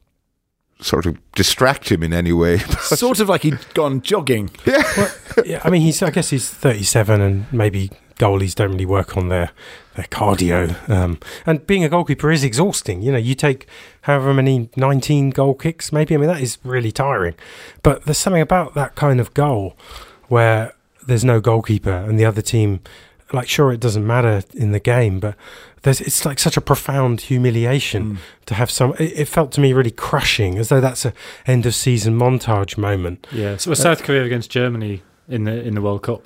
sort of distract him in any way. Sort of like he'd gone jogging. Yeah. Well, yeah, I mean, he's. I guess he's thirty-seven, and maybe goalies don't really work on their their cardio. Um, and being a goalkeeper is exhausting. You know, you take however many nineteen goal kicks, maybe. I mean, that is really tiring. But there's something about that kind of goal where there's no goalkeeper and the other team, like, sure, it doesn't matter in the game, but there's it's like such a profound humiliation mm. to have some. It, it felt to me really crushing, as though that's a end of season montage moment. Yeah, so it was South Korea against Germany in the in the World Cup.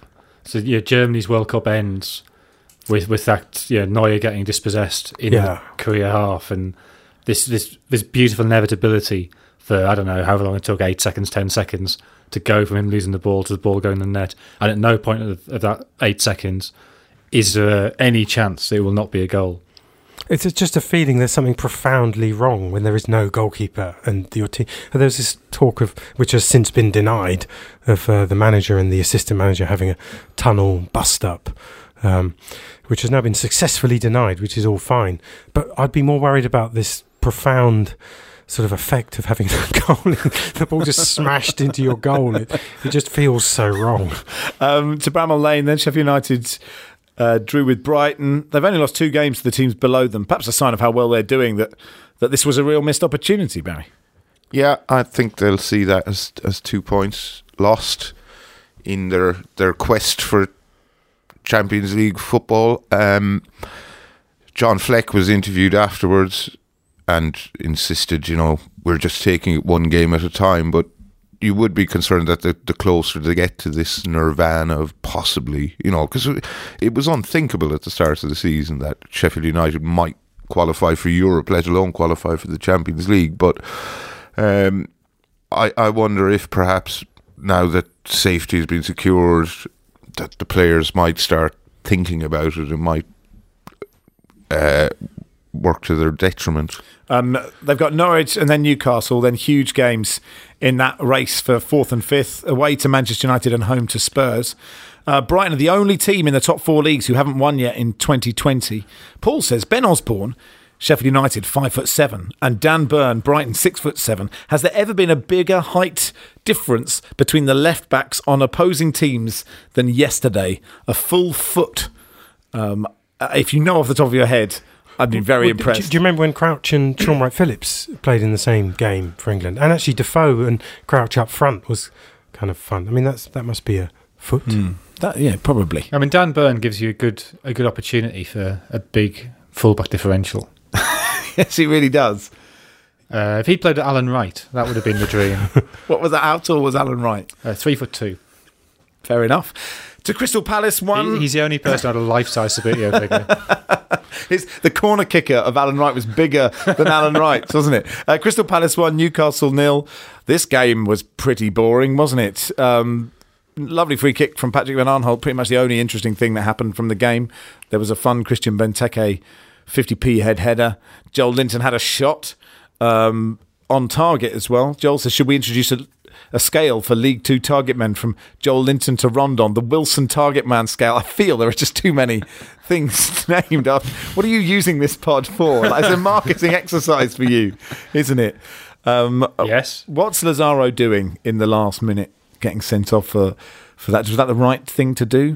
So yeah, Germany's World Cup ends with with that yeah Neuer getting dispossessed in Yeah. the career half, and this this this beautiful inevitability for I don't know however long it took, eight seconds, ten seconds to go from him losing the ball to the ball going in the net, and at no point of, of that eight seconds is there any chance it will not be a goal. It's just a feeling there's something profoundly wrong when there is no goalkeeper and your team. There's this talk of, which has since been denied, of uh, the manager and the assistant manager having a tunnel bust up, um, which has now been successfully denied, which is all fine. But I'd be more worried about this profound sort of effect of having the goal, the ball just smashed into your goal. It, it just feels so wrong. Um, to Bramall Lane, then Sheffield United uh, drew with Brighton. They've only lost two games to the teams below them. Perhaps a sign of how well they're doing, that that this was a real missed opportunity, Barry. Yeah, I think they'll see that as as two points lost in their their quest for Champions League football. Um, John Fleck was interviewed afterwards and insisted, you know, we're just taking it one game at a time, but you would be concerned that the, the closer they get to this nirvana of possibly, you know, because it was unthinkable at the start of the season that Sheffield United might qualify for Europe, let alone qualify for the Champions League. But um, I, I wonder if perhaps now that safety has been secured, that the players might start thinking about it and might uh, work to their detriment. Um, they've got Norwich and then Newcastle, then huge games in that race for fourth and fifth, away to Manchester United and home to Spurs. Uh, Brighton are the only team in the top four leagues who haven't won yet in twenty twenty. Paul says Ben Osborne, Sheffield United, five foot seven, and Dan Burn, Brighton, six foot seven. Has there ever been a bigger height difference between the left backs on opposing teams than yesterday? A full foot. Um, if you know off the top of your head, I've been very well, impressed. Do, do you remember when Crouch and Sean Wright-Phillips played in the same game for England? And actually Defoe and Crouch up front was kind of fun. I mean, that's that must be a foot. Mm. That, yeah, probably. I mean, Dan Burn gives you a good a good opportunity for a big fullback differential. Yes, he really does. Uh, if he played at Alan Wright, that would have been the dream. What was that? How tall was Alan Wright? Uh, three foot two. Fair enough. To Crystal Palace, one. He, he's the only person who had a life-size Sabitio figure. His, the corner kicker of Alan Wright was bigger than Alan Wright, wasn't it? Uh, Crystal Palace one, Newcastle nil. This game was pretty boring, wasn't it? Um, lovely free kick from Patrick Van Aanholt. Pretty much the only interesting thing that happened from the game. There was a fun Christian Benteke fifty p head header. Joel Linton had a shot um, on target as well. Joel says, should we introduce a, a scale for League Two target men from Joel Linton to Rondon, the Wilson target man scale? I feel there are just too many things named up. What are you using this pod for? Like, it's a marketing exercise for you, isn't it? Um, yes. What's Lazaro doing in the last minute, getting sent off for, for that? Was that the right thing to do?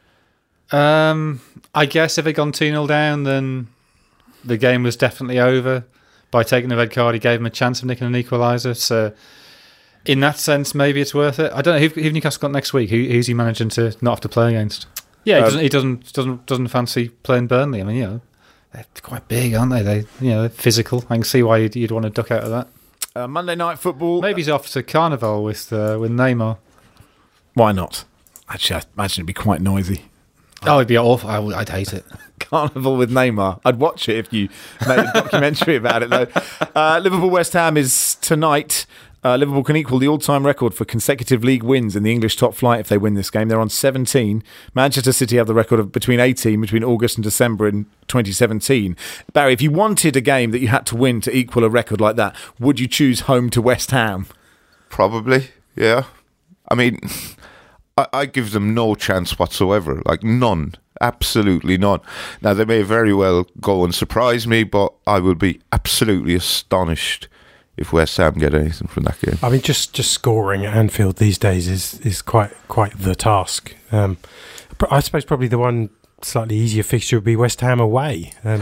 Um, I guess if it gone two nil down, then the game was definitely over. By taking the red card, he gave him a chance of nicking an equaliser. So, in that sense, maybe it's worth it. I don't know who, who Newcastle got next week. Who, who's he managing to not have to play against? Yeah, he Um, doesn't. He doesn't. Doesn't. Doesn't fancy playing Burnley. I mean, you know, they're quite big, aren't they? They, you know, they're physical. I can see why you'd, you'd want to duck out of that. Uh, Monday Night Football. Maybe he's off to Carnival with uh, with Neymar. Why not? Actually, I imagine it'd be quite noisy. Oh, it'd be awful. I would, I'd hate it. Carnival with Neymar. I'd watch it if you made a documentary about it, though. Uh, Liverpool West Ham is tonight. Uh, Liverpool can equal the all-time record for consecutive league wins in the English top flight if they win this game. They're on seventeen. Manchester City have the record of between eighteen, between August and December in twenty seventeen. Barry, if you wanted a game that you had to win to equal a record like that, would you choose home to West Ham? Probably, yeah. I mean, I, I give them no chance whatsoever. Like, none. Absolutely none. Now, they may very well go and surprise me, but I will be absolutely astonished if West Ham get anything from that game. I mean, just, just scoring at Anfield these days is, is quite quite the task. Um, I suppose probably the one slightly easier fixture would be West Ham away. Um,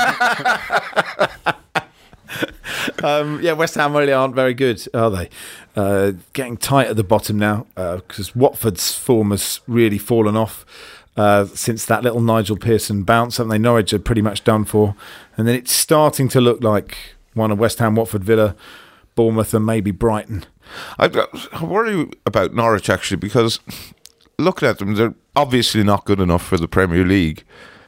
um, yeah, West Ham really aren't very good, are they? Uh, getting tight at the bottom now because uh, Watford's form has really fallen off uh, since that little Nigel Pearson bounce, haven't they? Norwich are pretty much done for. And then it's starting to look like one of West Ham, Watford, Villa, Bournemouth and maybe Brighton. I, I worry about Norwich, actually, because looking at them, they're obviously not good enough for the Premier League,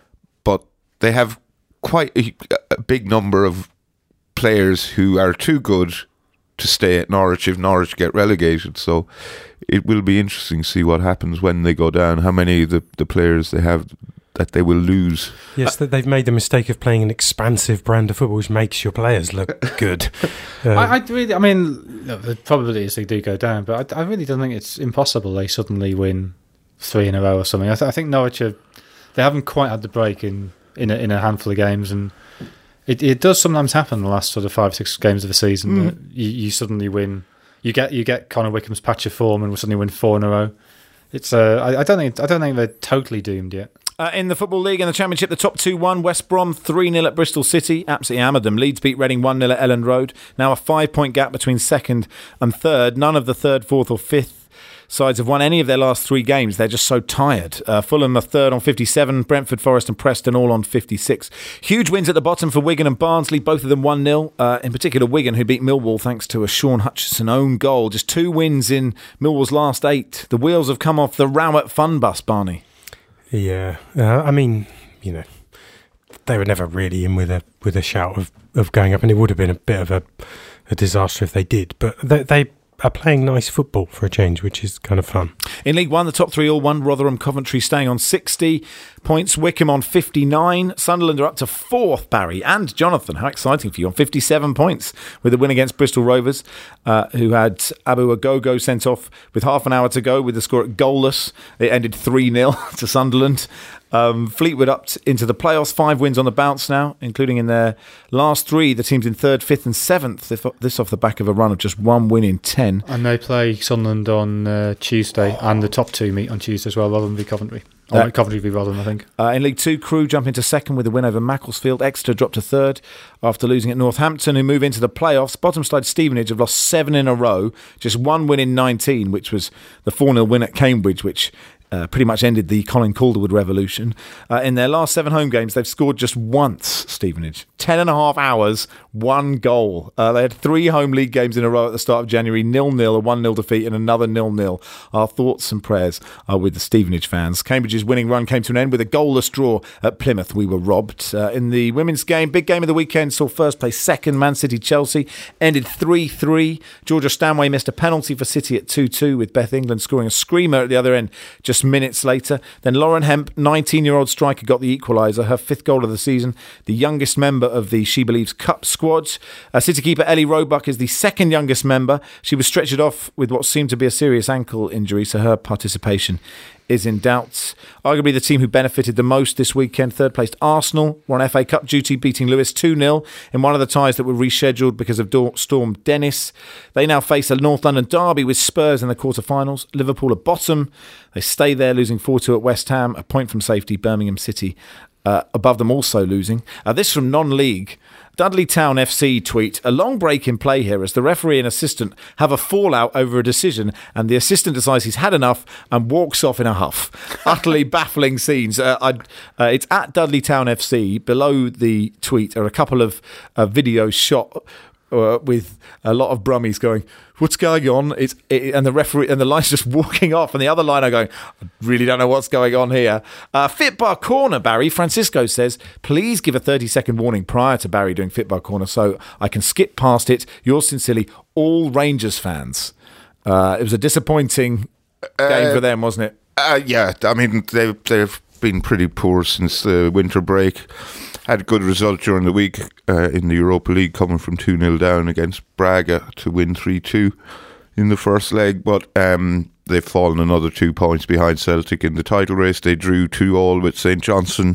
but they have quite a, a big number of players who are too good to stay at Norwich if Norwich get relegated. So it will be interesting to see what happens when they go down, how many of the, the players they have that they will lose. Yes, that they've made the mistake of playing an expansive brand of football which makes your players look good. Uh, I, I really, I mean, the probability is they do go down, but I, I really don't think it's impossible they suddenly win three in a row or something. I, th- I think Norwich are, they haven't quite had the break in, in, a, in a handful of games, and it, it does sometimes happen in the last sort of five, six games of the season mm. that you, you suddenly win. You get you get Connor Wickham's patch of form and suddenly win four in a row. It's uh, I, I don't think I don't think they're totally doomed yet. Uh, in the Football League and the Championship, the top two won. West Brom three nil at Bristol City. Absolutely hammered them. Leeds beat Reading one nil at Elland Road. Now a five-point gap between second and third. None of the third, fourth or fifth sides have won any of their last three games. They're just so tired. Uh, Fulham are third on fifty-seven. Brentford, Forest and Preston all on fifty-six. Huge wins at the bottom for Wigan and Barnsley, both of them one nil. Uh, in particular, Wigan, who beat Millwall thanks to a Sean Hutchinson own goal. Just two wins in Millwall's last eight. The wheels have come off the Rowett fun bus, Barney. Yeah, uh, I mean, you know, they were never really in with a with a shout of, of going up, and it would have been a bit of a, a disaster if they did. But they, they are playing nice football for a change, which is kind of fun. In League One, the top three all won. Rotherham, Coventry staying on sixty points. Wickham on fifty-nine. Sunderland are up to fourth, Barry and Jonathan. How exciting for you, on fifty-seven points with a win against Bristol Rovers, uh, who had Abu Agogo sent off with half an hour to go with the score at goalless. It ended three nil to Sunderland. Um, Fleetwood up t- into the playoffs, five wins on the bounce now, including in their last three. The teams in third, fifth and seventh, if, this off the back of a run of just one win in ten. And they play Sunderland on uh, Tuesday, and the top two meet on Tuesday as well, Rotherham v Coventry. Or uh, Coventry v Rotherham, I think. Uh, in League Two, Crewe jump into second with a win over Macclesfield. Exeter dropped to third after losing at Northampton, who move into the playoffs. Bottom side Stevenage have lost seven in a row, just one win in nineteen, which was the four nil win at Cambridge, which Uh, pretty much ended the Colin Calderwood revolution. Uh, in their last seven home games, they've scored just once, Stevenage. Ten and a half hours, one goal. Uh, they had three home league games in a row at the start of January, nil-nil, a one nil defeat and another nil-nil. Our thoughts and prayers are with the Stevenage fans. Cambridge's winning run came to an end with a goalless draw at Plymouth. We were robbed. Uh, in the women's game, big game of the weekend, saw first place second Man City Chelsea, ended three three. Georgia Stanway missed a penalty for City at two two, with Beth England scoring a screamer at the other end just minutes later. Then Lauren Hemp, nineteen-year-old striker, got the equaliser, her fifth goal of the season, the youngest member of the She Believes Cup squad. Uh, City keeper Ellie Roebuck is the second youngest member. She was stretchered off with what seemed to be a serious ankle injury, so her participation is in doubt. Arguably the team who benefited the most this weekend, third placed Arsenal, were on F A Cup duty, beating Lewes two nil in one of the ties that were rescheduled because of Storm Dennis. They now face a North London derby with Spurs in the quarter-finals. Liverpool are bottom. They stay there, losing four two at West Ham, a point from safety. Birmingham City uh, above them also losing. Uh, this from non-league. Dudley Town F C tweet, a long break in play here as the referee and assistant have a fallout over a decision, and the assistant decides he's had enough and walks off in a huff. Utterly baffling scenes. Uh, I'd, uh, it's at Dudley Town F C. Below the tweet are a couple of uh, videos shot uh, with a lot of Brummies going, what's going on? It's it, and the referee and the line's just walking off, and the other line are going, I really don't know what's going on here. Uh, Fitbar Corner, Barry. Francisco says, please give a thirty second warning prior to Barry doing Fitbar Corner so I can skip past it. Yours sincerely, all Rangers fans. Uh, it was a disappointing uh, game for them, wasn't it? Uh, yeah, I mean, they've, they've been pretty poor since the winter break. Had a good result during the week uh, in the Europa League, coming from two nil down against Braga to win three two in the first leg. But um, they've fallen another two points behind Celtic in the title race. They drew two all with Saint Johnstone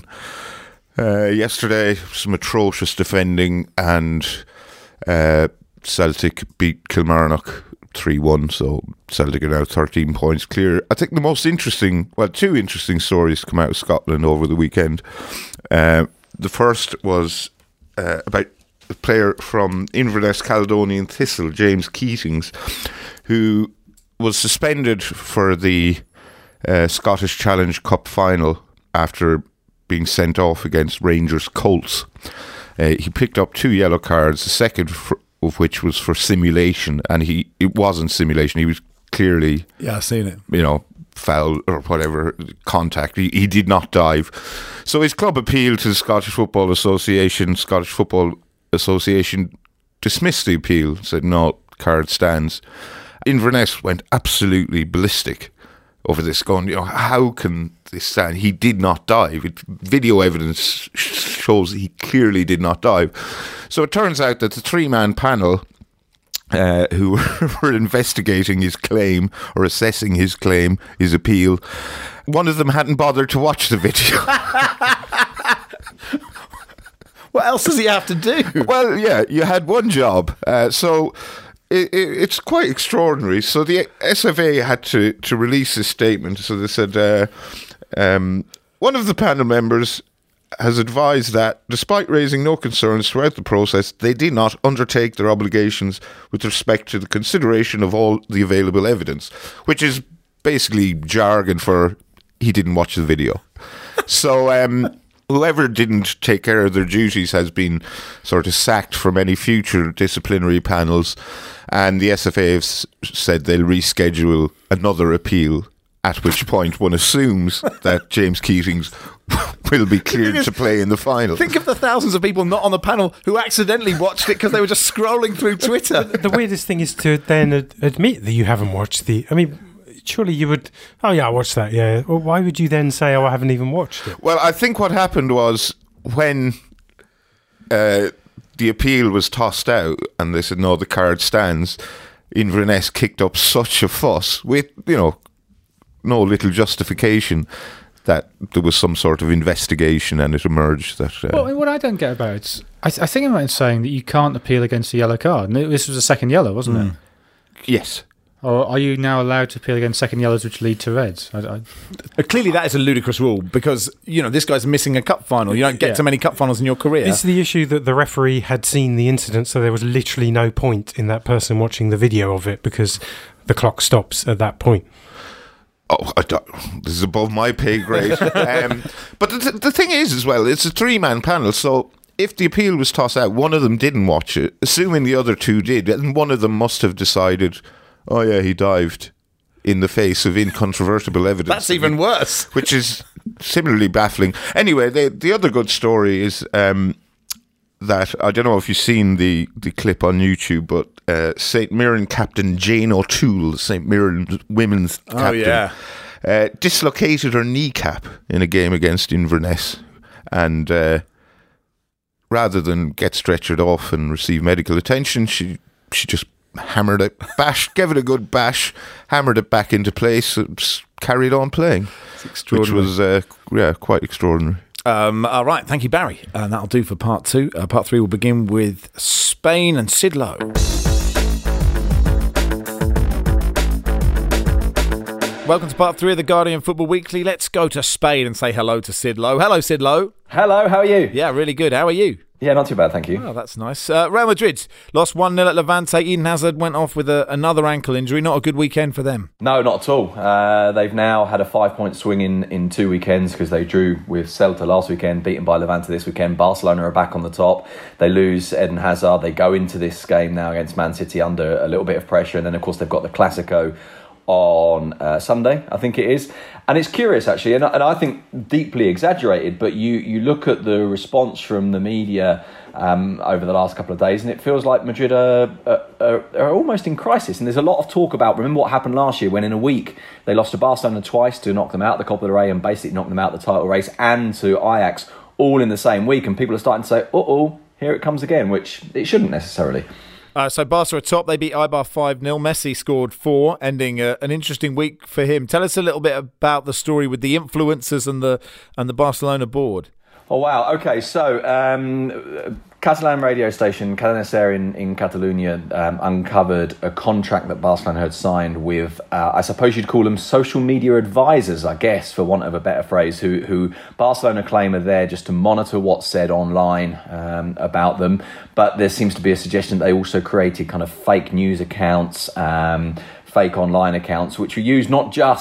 uh, yesterday. Some atrocious defending, and uh, Celtic beat Kilmarnock three one, so Celtic are now thirteen points clear. I think the most interesting, well, two interesting stories come out of Scotland over the weekend. Uh, The first was uh, about a player from Inverness Caledonian Thistle, James Keatings, who was suspended for the uh, Scottish Challenge Cup final after being sent off against Rangers Colts. Uh, he picked up two yellow cards, the second for, of which was for simulation, and he it wasn't simulation. He was clearly, yeah, I've seen it. You know, foul or whatever contact. He, he did not dive. So his club appealed to the Scottish Football Association. Scottish Football Association dismissed the appeal, said no, card stands. Inverness went absolutely ballistic over this, going, you know, how can this stand? He did not dive. It, video evidence shows he clearly did not dive. So it turns out that the three-man panel uh, who were investigating his claim or assessing his claim, his appeal, one of them hadn't bothered to watch the video. What else does he have to do? Well, yeah, you had one job. Uh, so... It, it, it's quite extraordinary. So the S F A had to, to release a statement. So they said, uh, um, one of the panel members has advised that, despite raising no concerns throughout the process, they did not undertake their obligations with respect to the consideration of all the available evidence, which is basically jargon for he didn't watch the video. So... Um, whoever didn't take care of their duties has been sort of sacked from any future disciplinary panels, and the S F A have s- said they'll reschedule another appeal, at which point one assumes that James Keatings will be cleared to play in the final. Think of the thousands of people not on the panel who accidentally watched it because they were just scrolling through Twitter. The weirdest thing is to then ad- admit that you haven't watched the... I mean... Surely you would, oh yeah, I watched that, yeah. Well, why would you then say, oh, I haven't even watched it? Well, I think what happened was when uh, the appeal was tossed out and they said, no, the card stands, Inverness kicked up such a fuss with, you know, no little justification that there was some sort of investigation and it emerged that... Uh, well, what I don't get about it, I, th- I think I'm right in saying that you can't appeal against a yellow card. And this was a second yellow, wasn't mm. it? Yes. Or are you now allowed to appeal against second yellows which lead to reds? I, I... Clearly that is a ludicrous rule because, you know, this guy's missing a cup final. You don't get yeah. to many cup finals in your career. It's the issue that the referee had seen the incident, so there was literally no point in that person watching the video of it because the clock stops at that point. Oh, I don't, this is above my pay grade. um, but the, the thing is, as well, it's a three-man panel, so... If the appeal was tossed out, one of them didn't watch it, assuming the other two did, and one of them must have decided, oh yeah, he dived in the face of incontrovertible evidence. That's even worse. Which is similarly baffling. Anyway, the, the other good story is um, that, I don't know if you've seen the, the clip on YouTube, but uh, Saint Mirren captain Jane O'Toole, Saint Mirren women's captain, oh, yeah. uh, dislocated her kneecap in a game against Inverness. And... Uh, rather than get stretchered off and receive medical attention, she she just hammered it, bash, gave it a good bash, hammered it back into place, and carried on playing, which was uh, yeah quite extraordinary. Um, all right, thank you, Barry. And that'll do for part two. Uh, part three will begin with Spain and Sid Lowe. Welcome to part three of the Guardian Football Weekly. Let's go to Spain and say hello to Sid Lowe. Hello, Sid Lowe. Hello, how are you? Yeah, really good. How are you? Yeah, not too bad, thank you. Oh, that's nice. Uh, Real Madrid lost one nil at Levante. Eden Hazard went off with a, another ankle injury. Not a good weekend for them. No, not at all. Uh, they've now had a five-point swing in, in two weekends because they drew with Celta last weekend, beaten by Levante this weekend. Barcelona are back on the top. They lose Eden Hazard. They go into this game now against Man City under a little bit of pressure. And then, of course, they've got the Clásico on uh, Sunday, I think it is. And it's curious, actually, and, and I think deeply exaggerated, but you, you look at the response from the media um, over the last couple of days, and it feels like Madrid are, are, are almost in crisis. And there's a lot of talk about, remember what happened last year when in a week they lost to Barcelona twice to knock them out of the Copa del Rey and basically knock them out of the title race, and to Ajax all in the same week. And people are starting to say, uh-oh, here it comes again, which it shouldn't necessarily. Uh, so Barca are top. They beat Eibar five nil. Messi scored four, ending uh, an interesting week for him. Tell us a little bit about the story with the influencers and the and the Barcelona board. Oh, wow. Okay, so um, Catalan radio station, Cadena Ser in, in Catalonia, um, uncovered a contract that Barcelona had signed with, uh, I suppose you'd call them social media advisors, I guess, for want of a better phrase, who, who Barcelona claim are there just to monitor what's said online um, about them. But there seems to be a suggestion that they also created kind of fake news accounts, um, fake online accounts, which were used not just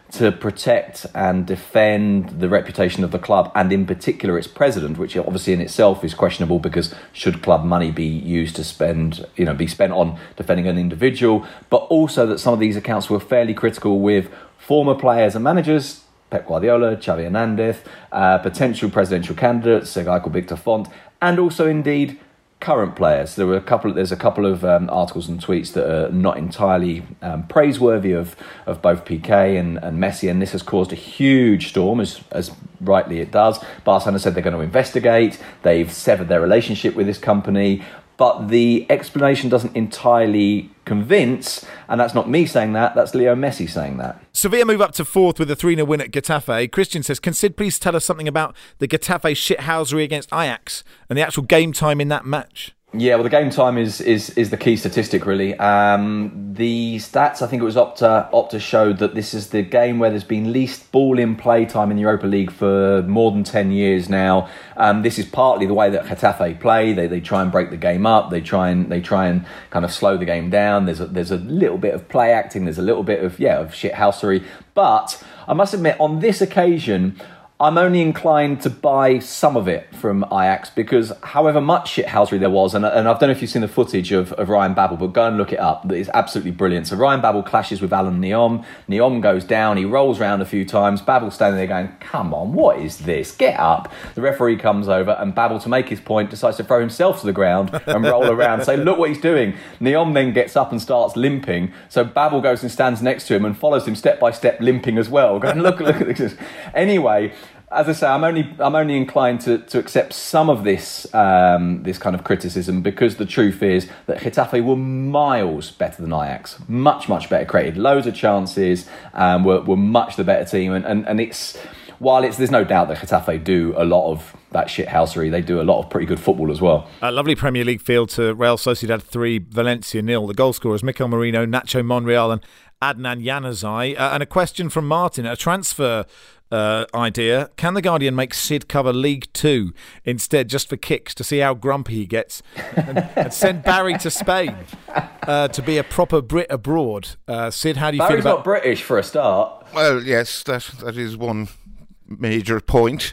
to protect and defend the reputation of the club, and in particular its president, which obviously in itself is questionable, because should club money be used to spend, you know, be spent on defending an individual, but also that some of these accounts were fairly critical with former players and managers, Pep Guardiola, Xavi Hernandez, uh, potential presidential candidates, a guy called Victor Font, and also indeed current players. There were a couple. There's a couple of um, articles and tweets that are not entirely um, praiseworthy of of both P K and, and Messi, and this has caused a huge storm, as as rightly it does. Barcelona said they're going to investigate. They've severed their relationship with this company, but the explanation doesn't entirely convince, and that's not me saying that, that's Leo Messi saying that. Sevilla move up to fourth with a three nil win at Getafe. Christian says, can Sid please tell us something about the Getafe shithousery against Ajax and the actual game time in that match? Yeah, well, the game time is is is the key statistic, really. Um, the stats, I think it was Opta, Opta showed that this is the game where there's been least ball in play time in the Europa League for more than ten years now. Um, this is partly the way that Getafe play. They they try and break the game up. They try and they try and kind of slow the game down. There's a, there's a little bit of play acting. There's a little bit of yeah of shithousery. But I must admit, on this occasion, I'm only inclined to buy some of it from Ajax, because however much shithousery there was, and, and I don't know if you've seen the footage of, of Ryan Babel, but go and look it up. It's absolutely brilliant. So Ryan Babel clashes with Alan Neom. Neom goes down. He rolls around a few times. Babel's standing there going, come on, what is this? Get up. The referee comes over, and Babel, to make his point, decides to throw himself to the ground and roll around. Say, look what he's doing. Neom then gets up and starts limping. So Babel goes and stands next to him and follows him step by step, limping as well. Going, look, look at this. Anyway, as I say, I'm only I'm only inclined to, to accept some of this um, this kind of criticism, because the truth is that Getafe were miles better than Ajax, much much better, created loads of chances, um, were were much the better team, and, and, and it's while it's there's no doubt that Getafe do a lot of that shithousery, they do a lot of pretty good football as well. A lovely Premier League field to Real Sociedad three, Valencia nil. The goal scorers Mikel Merino, Nacho Monreal, and Adnan Januzaj. Uh, and a question from Martin, a transfer uh, idea. Can The Guardian make Sid cover League Two instead, just for kicks, to see how grumpy he gets, and, and send Barry to Spain uh, to be a proper Brit abroad? Uh, Sid, how do you Barry's feel about... not British for a start. Well, yes, that that is one major point.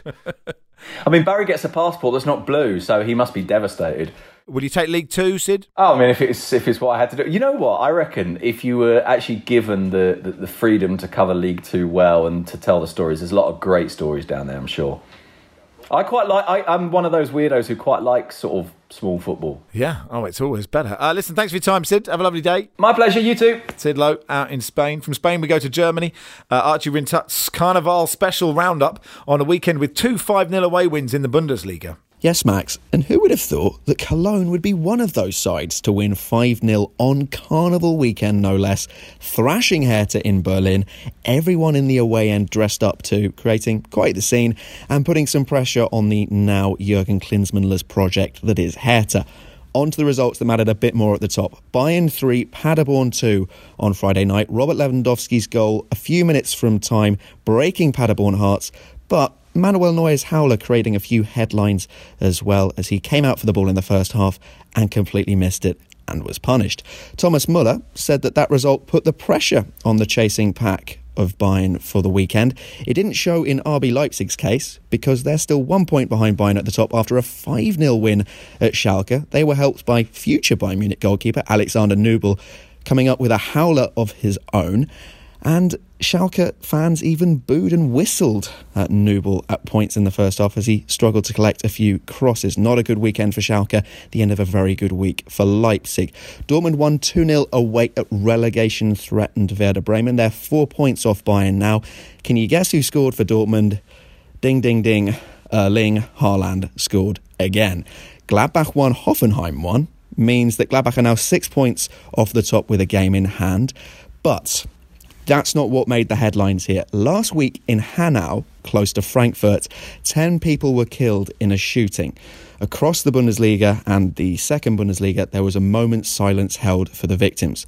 I mean, Barry gets a passport that's not blue, so he must be devastated. Would you take League Two, Sid? Oh, I mean, if it's if it's what I had to do. You know what? I reckon if you were actually given the, the, the freedom to cover League Two well and to tell the stories, there's a lot of great stories down there, I'm sure. I quite like... I, I'm one of those weirdos who quite like sort of small football. Yeah. Oh, it's always better. Uh, listen, thanks for your time, Sid. Have a lovely day. My pleasure. You too. Sid Lowe out in Spain. From Spain, we go to Germany. Uh, Archie Rintut's Carnival special roundup on a weekend with two five nil away wins in the Bundesliga. Yes, Max, and who would have thought that Cologne would be one of those sides to win five nil on Carnival weekend, no less, thrashing Hertha in Berlin, everyone in the away end dressed up too, creating quite the scene and putting some pressure on the now Jurgen Klinsmann-less project that is Hertha. On to the results that mattered a bit more at the top. Bayern three, Paderborn two on Friday night. Robert Lewandowski's goal a few minutes from time, breaking Paderborn hearts, but Manuel Neuer's howler creating a few headlines as well, as he came out for the ball in the first half and completely missed it and was punished. Thomas Müller said that that result put the pressure on the chasing pack of Bayern for the weekend. It didn't show in R B Leipzig's case, because they're still one point behind Bayern at the top after a five nil win at Schalke. They were helped by future Bayern Munich goalkeeper Alexander Nubel coming up with a howler of his own. And Schalke fans even booed and whistled at Nubel at points in the first half as he struggled to collect a few crosses. Not a good weekend for Schalke, the end of a very good week for Leipzig. Dortmund won two nil away at relegation-threatened Werder Bremen. They're four points off Bayern now. Can you guess who scored for Dortmund? Ding, ding, ding. Erling Haaland scored again. Gladbach won, Hoffenheim won. Means that Gladbach are now six points off the top with a game in hand. But that's not what made the headlines here. Last week in Hanau, close to Frankfurt, ten people were killed in a shooting. Across the Bundesliga and the second Bundesliga, there was a moment's silence held for the victims.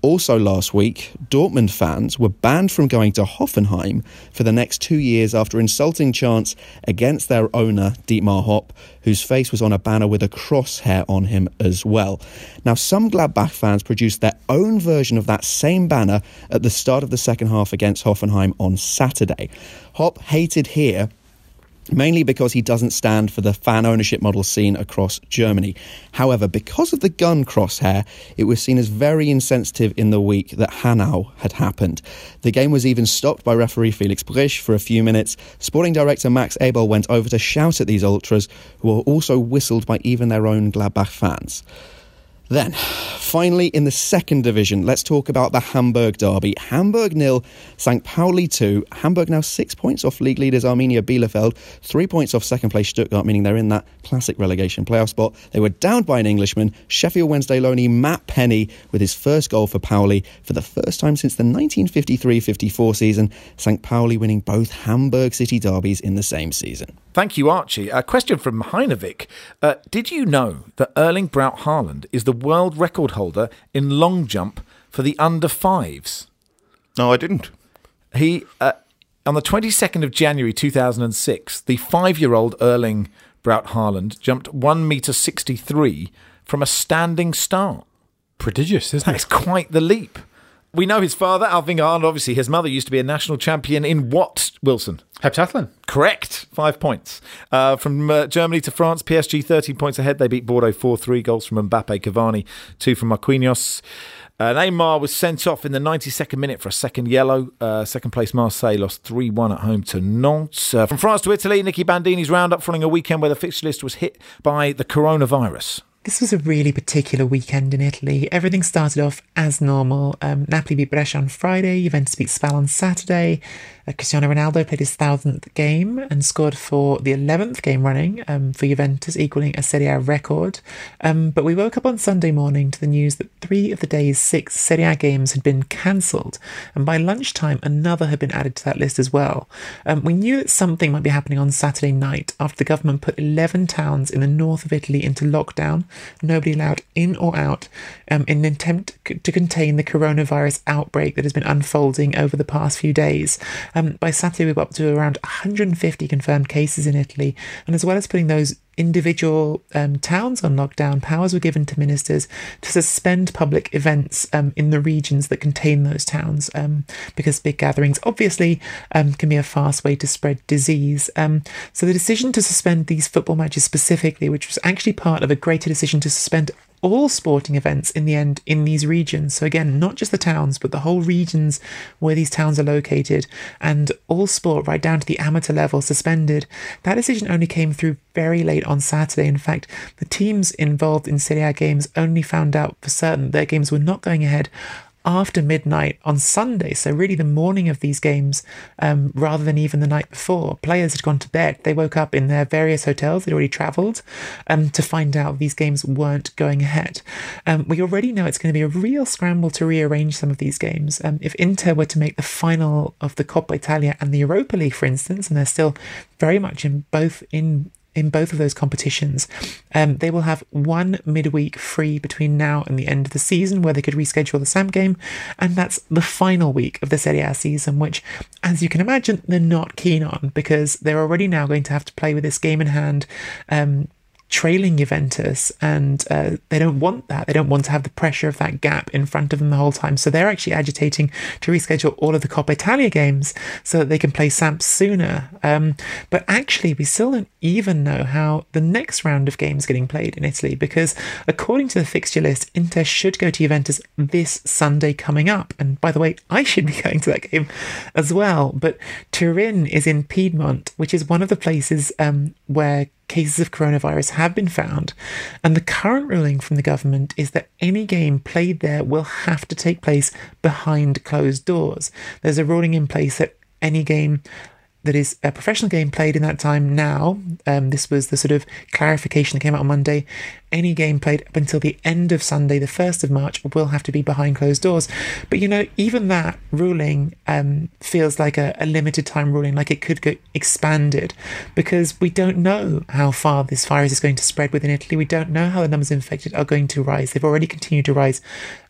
Also last week, Dortmund fans were banned from going to Hoffenheim for the next two years after insulting chants against their owner, Dietmar Hopp, whose face was on a banner with a crosshair on him as well. Now, some Gladbach fans produced their own version of that same banner at the start of the second half against Hoffenheim on Saturday. Hopp hated here mainly because he doesn't stand for the fan ownership model seen across Germany. However, because of the gun crosshair, it was seen as very insensitive in the week that Hanau had happened. The game was even stopped by referee Felix Brisch for a few minutes. Sporting director Max Eberl went over to shout at these ultras, who were also whistled by even their own Gladbach fans. Then, finally, in the second division, let's talk about the Hamburg derby. Hamburg nil, Sankt Pauli two. Hamburg now six points off league leaders Arminia Bielefeld, three points off second place Stuttgart, meaning they're in that classic relegation playoff spot. They were down by an Englishman, Sheffield Wednesday loanee Matt Penny, with his first goal for Pauli for the first time since the nineteen fifty-three fifty-four season. Sankt Pauli winning both Hamburg City derbies in the same season. Thank you, Archie. A question from Heinevik. Uh, did you know that Erling Braut Haaland is the world record holder in long jump for the under fives? No, I didn't. He, uh, on the twenty-second of January two thousand six, the five-year-old Erling Braut Haaland jumped one metre sixty-three from a standing start. Prodigious, isn't it? That's quite the leap. We know his father, Alvin Haaland, obviously his mother used to be a national champion in what, Wilson? Heptathlon. Correct. Five points. Uh, from uh, Germany to France, P S G thirteen points ahead. They beat Bordeaux four three. Goals from Mbappe, Cavani, two from Marquinhos. Uh, Neymar was sent off in the ninety-second minute for a second yellow. Uh, second place Marseille lost three one at home to Nantes. Uh, from France to Italy, Nicky Bandini's roundup following a weekend where the fixture list was hit by the coronavirus. This was a really particular weekend in Italy. Everything started off as normal. Um, Napoli beat Brescia on Friday, Juventus beat Spal on Saturday. Uh, Cristiano Ronaldo played his thousandth game and scored for the eleventh game running um, for Juventus, equaling a Serie A record. Um, but we woke up on Sunday morning to the news that three of the day's six Serie A games had been cancelled. And by lunchtime, another had been added to that list as well. Um, we knew that something might be happening on Saturday night after the government put eleven towns in the north of Italy into lockdown. Nobody allowed in or out um, in an attempt to contain the coronavirus outbreak that has been unfolding over the past few days. Um, by Saturday, we were up to around one hundred fifty confirmed cases in Italy, and as well as putting those individual um, towns on lockdown, powers were given to ministers to suspend public events um, in the regions that contain those towns, um, because big gatherings obviously um, can be a fast way to spread disease. Um, so the decision to suspend these football matches specifically, which was actually part of a greater decision to suspend all sporting events in the end in these regions. So again, not just the towns, but the whole regions where these towns are located, and all sport right down to the amateur level suspended. That decision only came through very late on Saturday. In fact, the teams involved in Serie A games only found out for certain their games were not going ahead after midnight on Sunday, so really the morning of these games, um, rather than even the night before. Players had gone to bed. They woke up in their various hotels. They'd already travelled um, to find out these games weren't going ahead. Um, we already know it's going to be a real scramble to rearrange some of these games. Um, if Inter were to make the final of the Coppa Italia and the Europa League, for instance, and they're still very much in both in in both of those competitions, um, they will have one midweek free between now and the end of the season where they could reschedule the Samp game, and that's the final week of the Serie A season, which, as you can imagine, they're not keen on, because they're already now going to have to play with this game in hand, um, trailing Juventus, and uh, they don't want that. They don't want to have the pressure of that gap in front of them the whole time. So they're actually agitating to reschedule all of the Coppa Italia games so that they can play Samp sooner. Um, but actually, we still don't even know how the next round of games getting played in Italy, because according to the fixture list, Inter should go to Juventus this Sunday coming up. And by the way, I should be going to that game as well. But Turin is in Piedmont, which is one of the places um, where cases of coronavirus have been found, and the current ruling from the government is that any game played there will have to take place behind closed doors. There's a ruling in place that any game that is a professional game played in that time now, um, this was the sort of clarification that came out on Monday, any game played up until the end of Sunday, the first of March, will have to be behind closed doors. But, you know, even that ruling um, feels like a, a limited time ruling, like it could get expanded, because we don't know how far this virus is going to spread within Italy. We don't know how the numbers of infected are going to rise. They've already continued to rise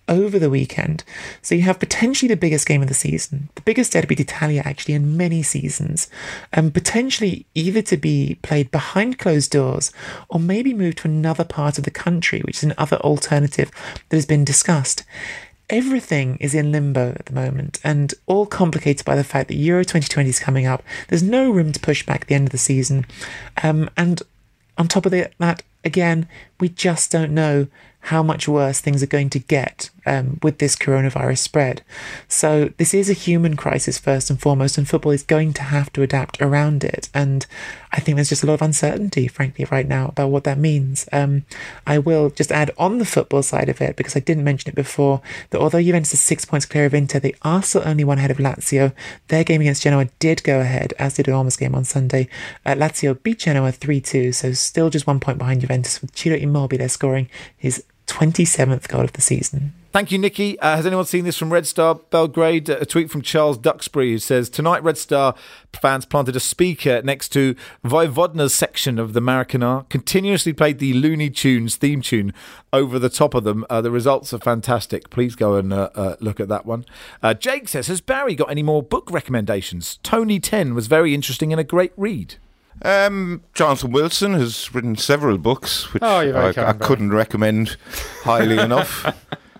over the weekend. So you have potentially the biggest game of the season, the biggest Derby d'Italia actually in many seasons, and potentially either to be played behind closed doors or maybe moved to another part of the country, which is another alternative that has been discussed. Everything is in limbo at the moment, and all complicated by the fact that Euro twenty twenty is coming up. There's no room to push back the end of the season. Um, and on top of it, that, again, we just don't know how much worse things are going to get um, with this coronavirus spread. So this is a human crisis first and foremost, and football is going to have to adapt around it. And I think there's just a lot of uncertainty, frankly, right now about what that means. Um, I will just add on the football side of it, because I didn't mention it before, that although Juventus is six points clear of Inter, they are still only one ahead of Lazio. Their game against Genoa did go ahead, as did Rama's game on Sunday. Uh, Lazio beat Genoa three two, so still just one point behind Juventus, with Ciro Immobile scoring his twenty-seventh goal of the season. Thank you, Nikki. Uh, has anyone seen this from Red Star Belgrade? A tweet from Charles Duxbury who says, tonight Red Star fans planted a speaker next to Vojvodina's section of the Maracanã, continuously played the Looney Tunes theme tune over the top of them. Uh, the results are fantastic. Please go and uh, uh, look at that one. Uh, Jake says, has Barry got any more book recommendations? Tony ten was very interesting and a great read. Um, Jonathan Wilson has written several books, which oh, I, I couldn't recommend highly enough.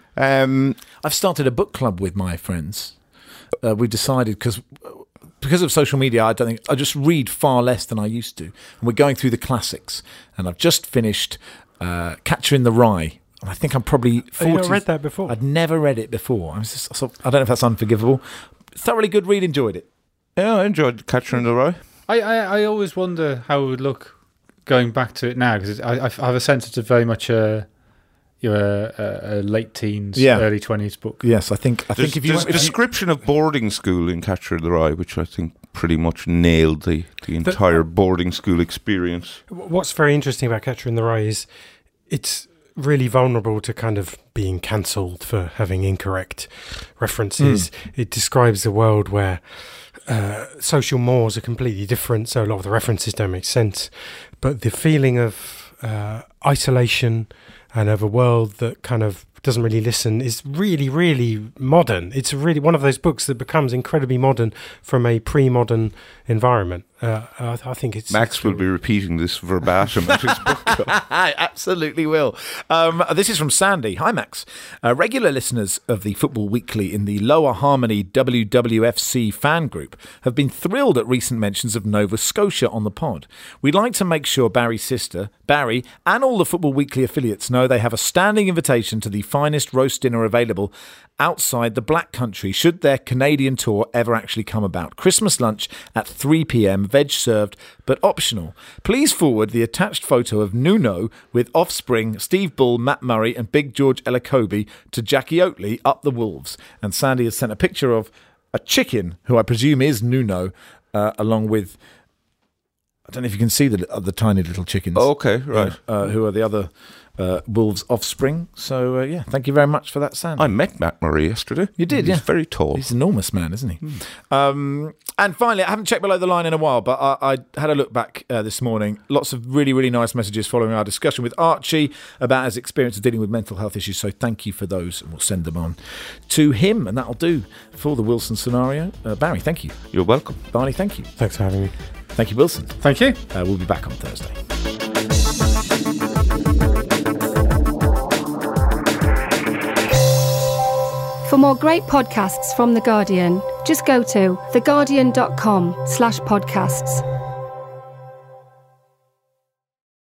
Um, I've started a book club with my friends. Uh, we decided, because because of social media, I don't think I just read far less than I used to. And we're going through the classics, and I've just finished uh, Catcher in the Rye. And I think I'm probably forty. Oh, you've not read that before? I'd never read it before. I was just, so, I don't know if that's unforgivable. Thoroughly good read. Enjoyed it. Yeah, I enjoyed Catcher in the Rye. I, I, I always wonder how it would look going back to it now, because I, I have a sense it's a very much a, you know, a, a late teens, yeah. early twenties book. Yes, I think. I there's, think if you there's a description of boarding school in Catcher in the Rye, which I think pretty much nailed the, the entire the, boarding school experience. What's very interesting about Catcher in the Rye is it's really vulnerable to kind of being cancelled for having incorrect references. Mm. It describes a world where Uh, social mores are completely different, so a lot of the references don't make sense. But the feeling of uh, isolation and of a world that kind of doesn't really listen is really, really modern. It's really one of those books that becomes incredibly modern from a pre-modern environment. Uh, I, I think it's... Max it's will be repeating this verbatim at his book club. I absolutely will. Um, this is from Sandy. Hi, Max. Uh, regular listeners of the Football Weekly in the Lower Harmony W W F C fan group have been thrilled at recent mentions of Nova Scotia on the pod. We'd like to make sure Barry's sister, Barry, and all the Football Weekly affiliates know they have a standing invitation to the finest roast dinner available outside the Black Country should their Canadian tour ever actually come about. Christmas lunch at three p.m, veg served but optional. Please forward the attached photo of Nuno with Offspring, Steve Bull, Matt Murray and Big George Elokobi to Jackie Oatley up the Wolves. And Sandy has sent a picture of a chicken, who I presume is Nuno, uh, along with, I don't know if you can see the, uh, the tiny little chickens. Oh, okay, right. Uh, uh, who are the other Uh, Wolves' offspring. So, uh, yeah, thank you very much for that, Sandy. I met Matt Murray yesterday. You did, He's yeah. He's very tall. He's an enormous man, isn't he? Mm. Um, and finally, I haven't checked below the line in a while, but I, I had a look back uh, this morning. Lots of really, really nice messages following our discussion with Archie about his experience of dealing with mental health issues. So thank you for those, and we'll send them on to him, and that'll do for the Wilson scenario. Uh, Barry, thank you. You're welcome. Barney, thank you. Thanks for having me. Thank you, Wilson. Thank you. Uh, we'll be back on Thursday. For more great podcasts from The Guardian, just go to theguardian.com slash podcasts.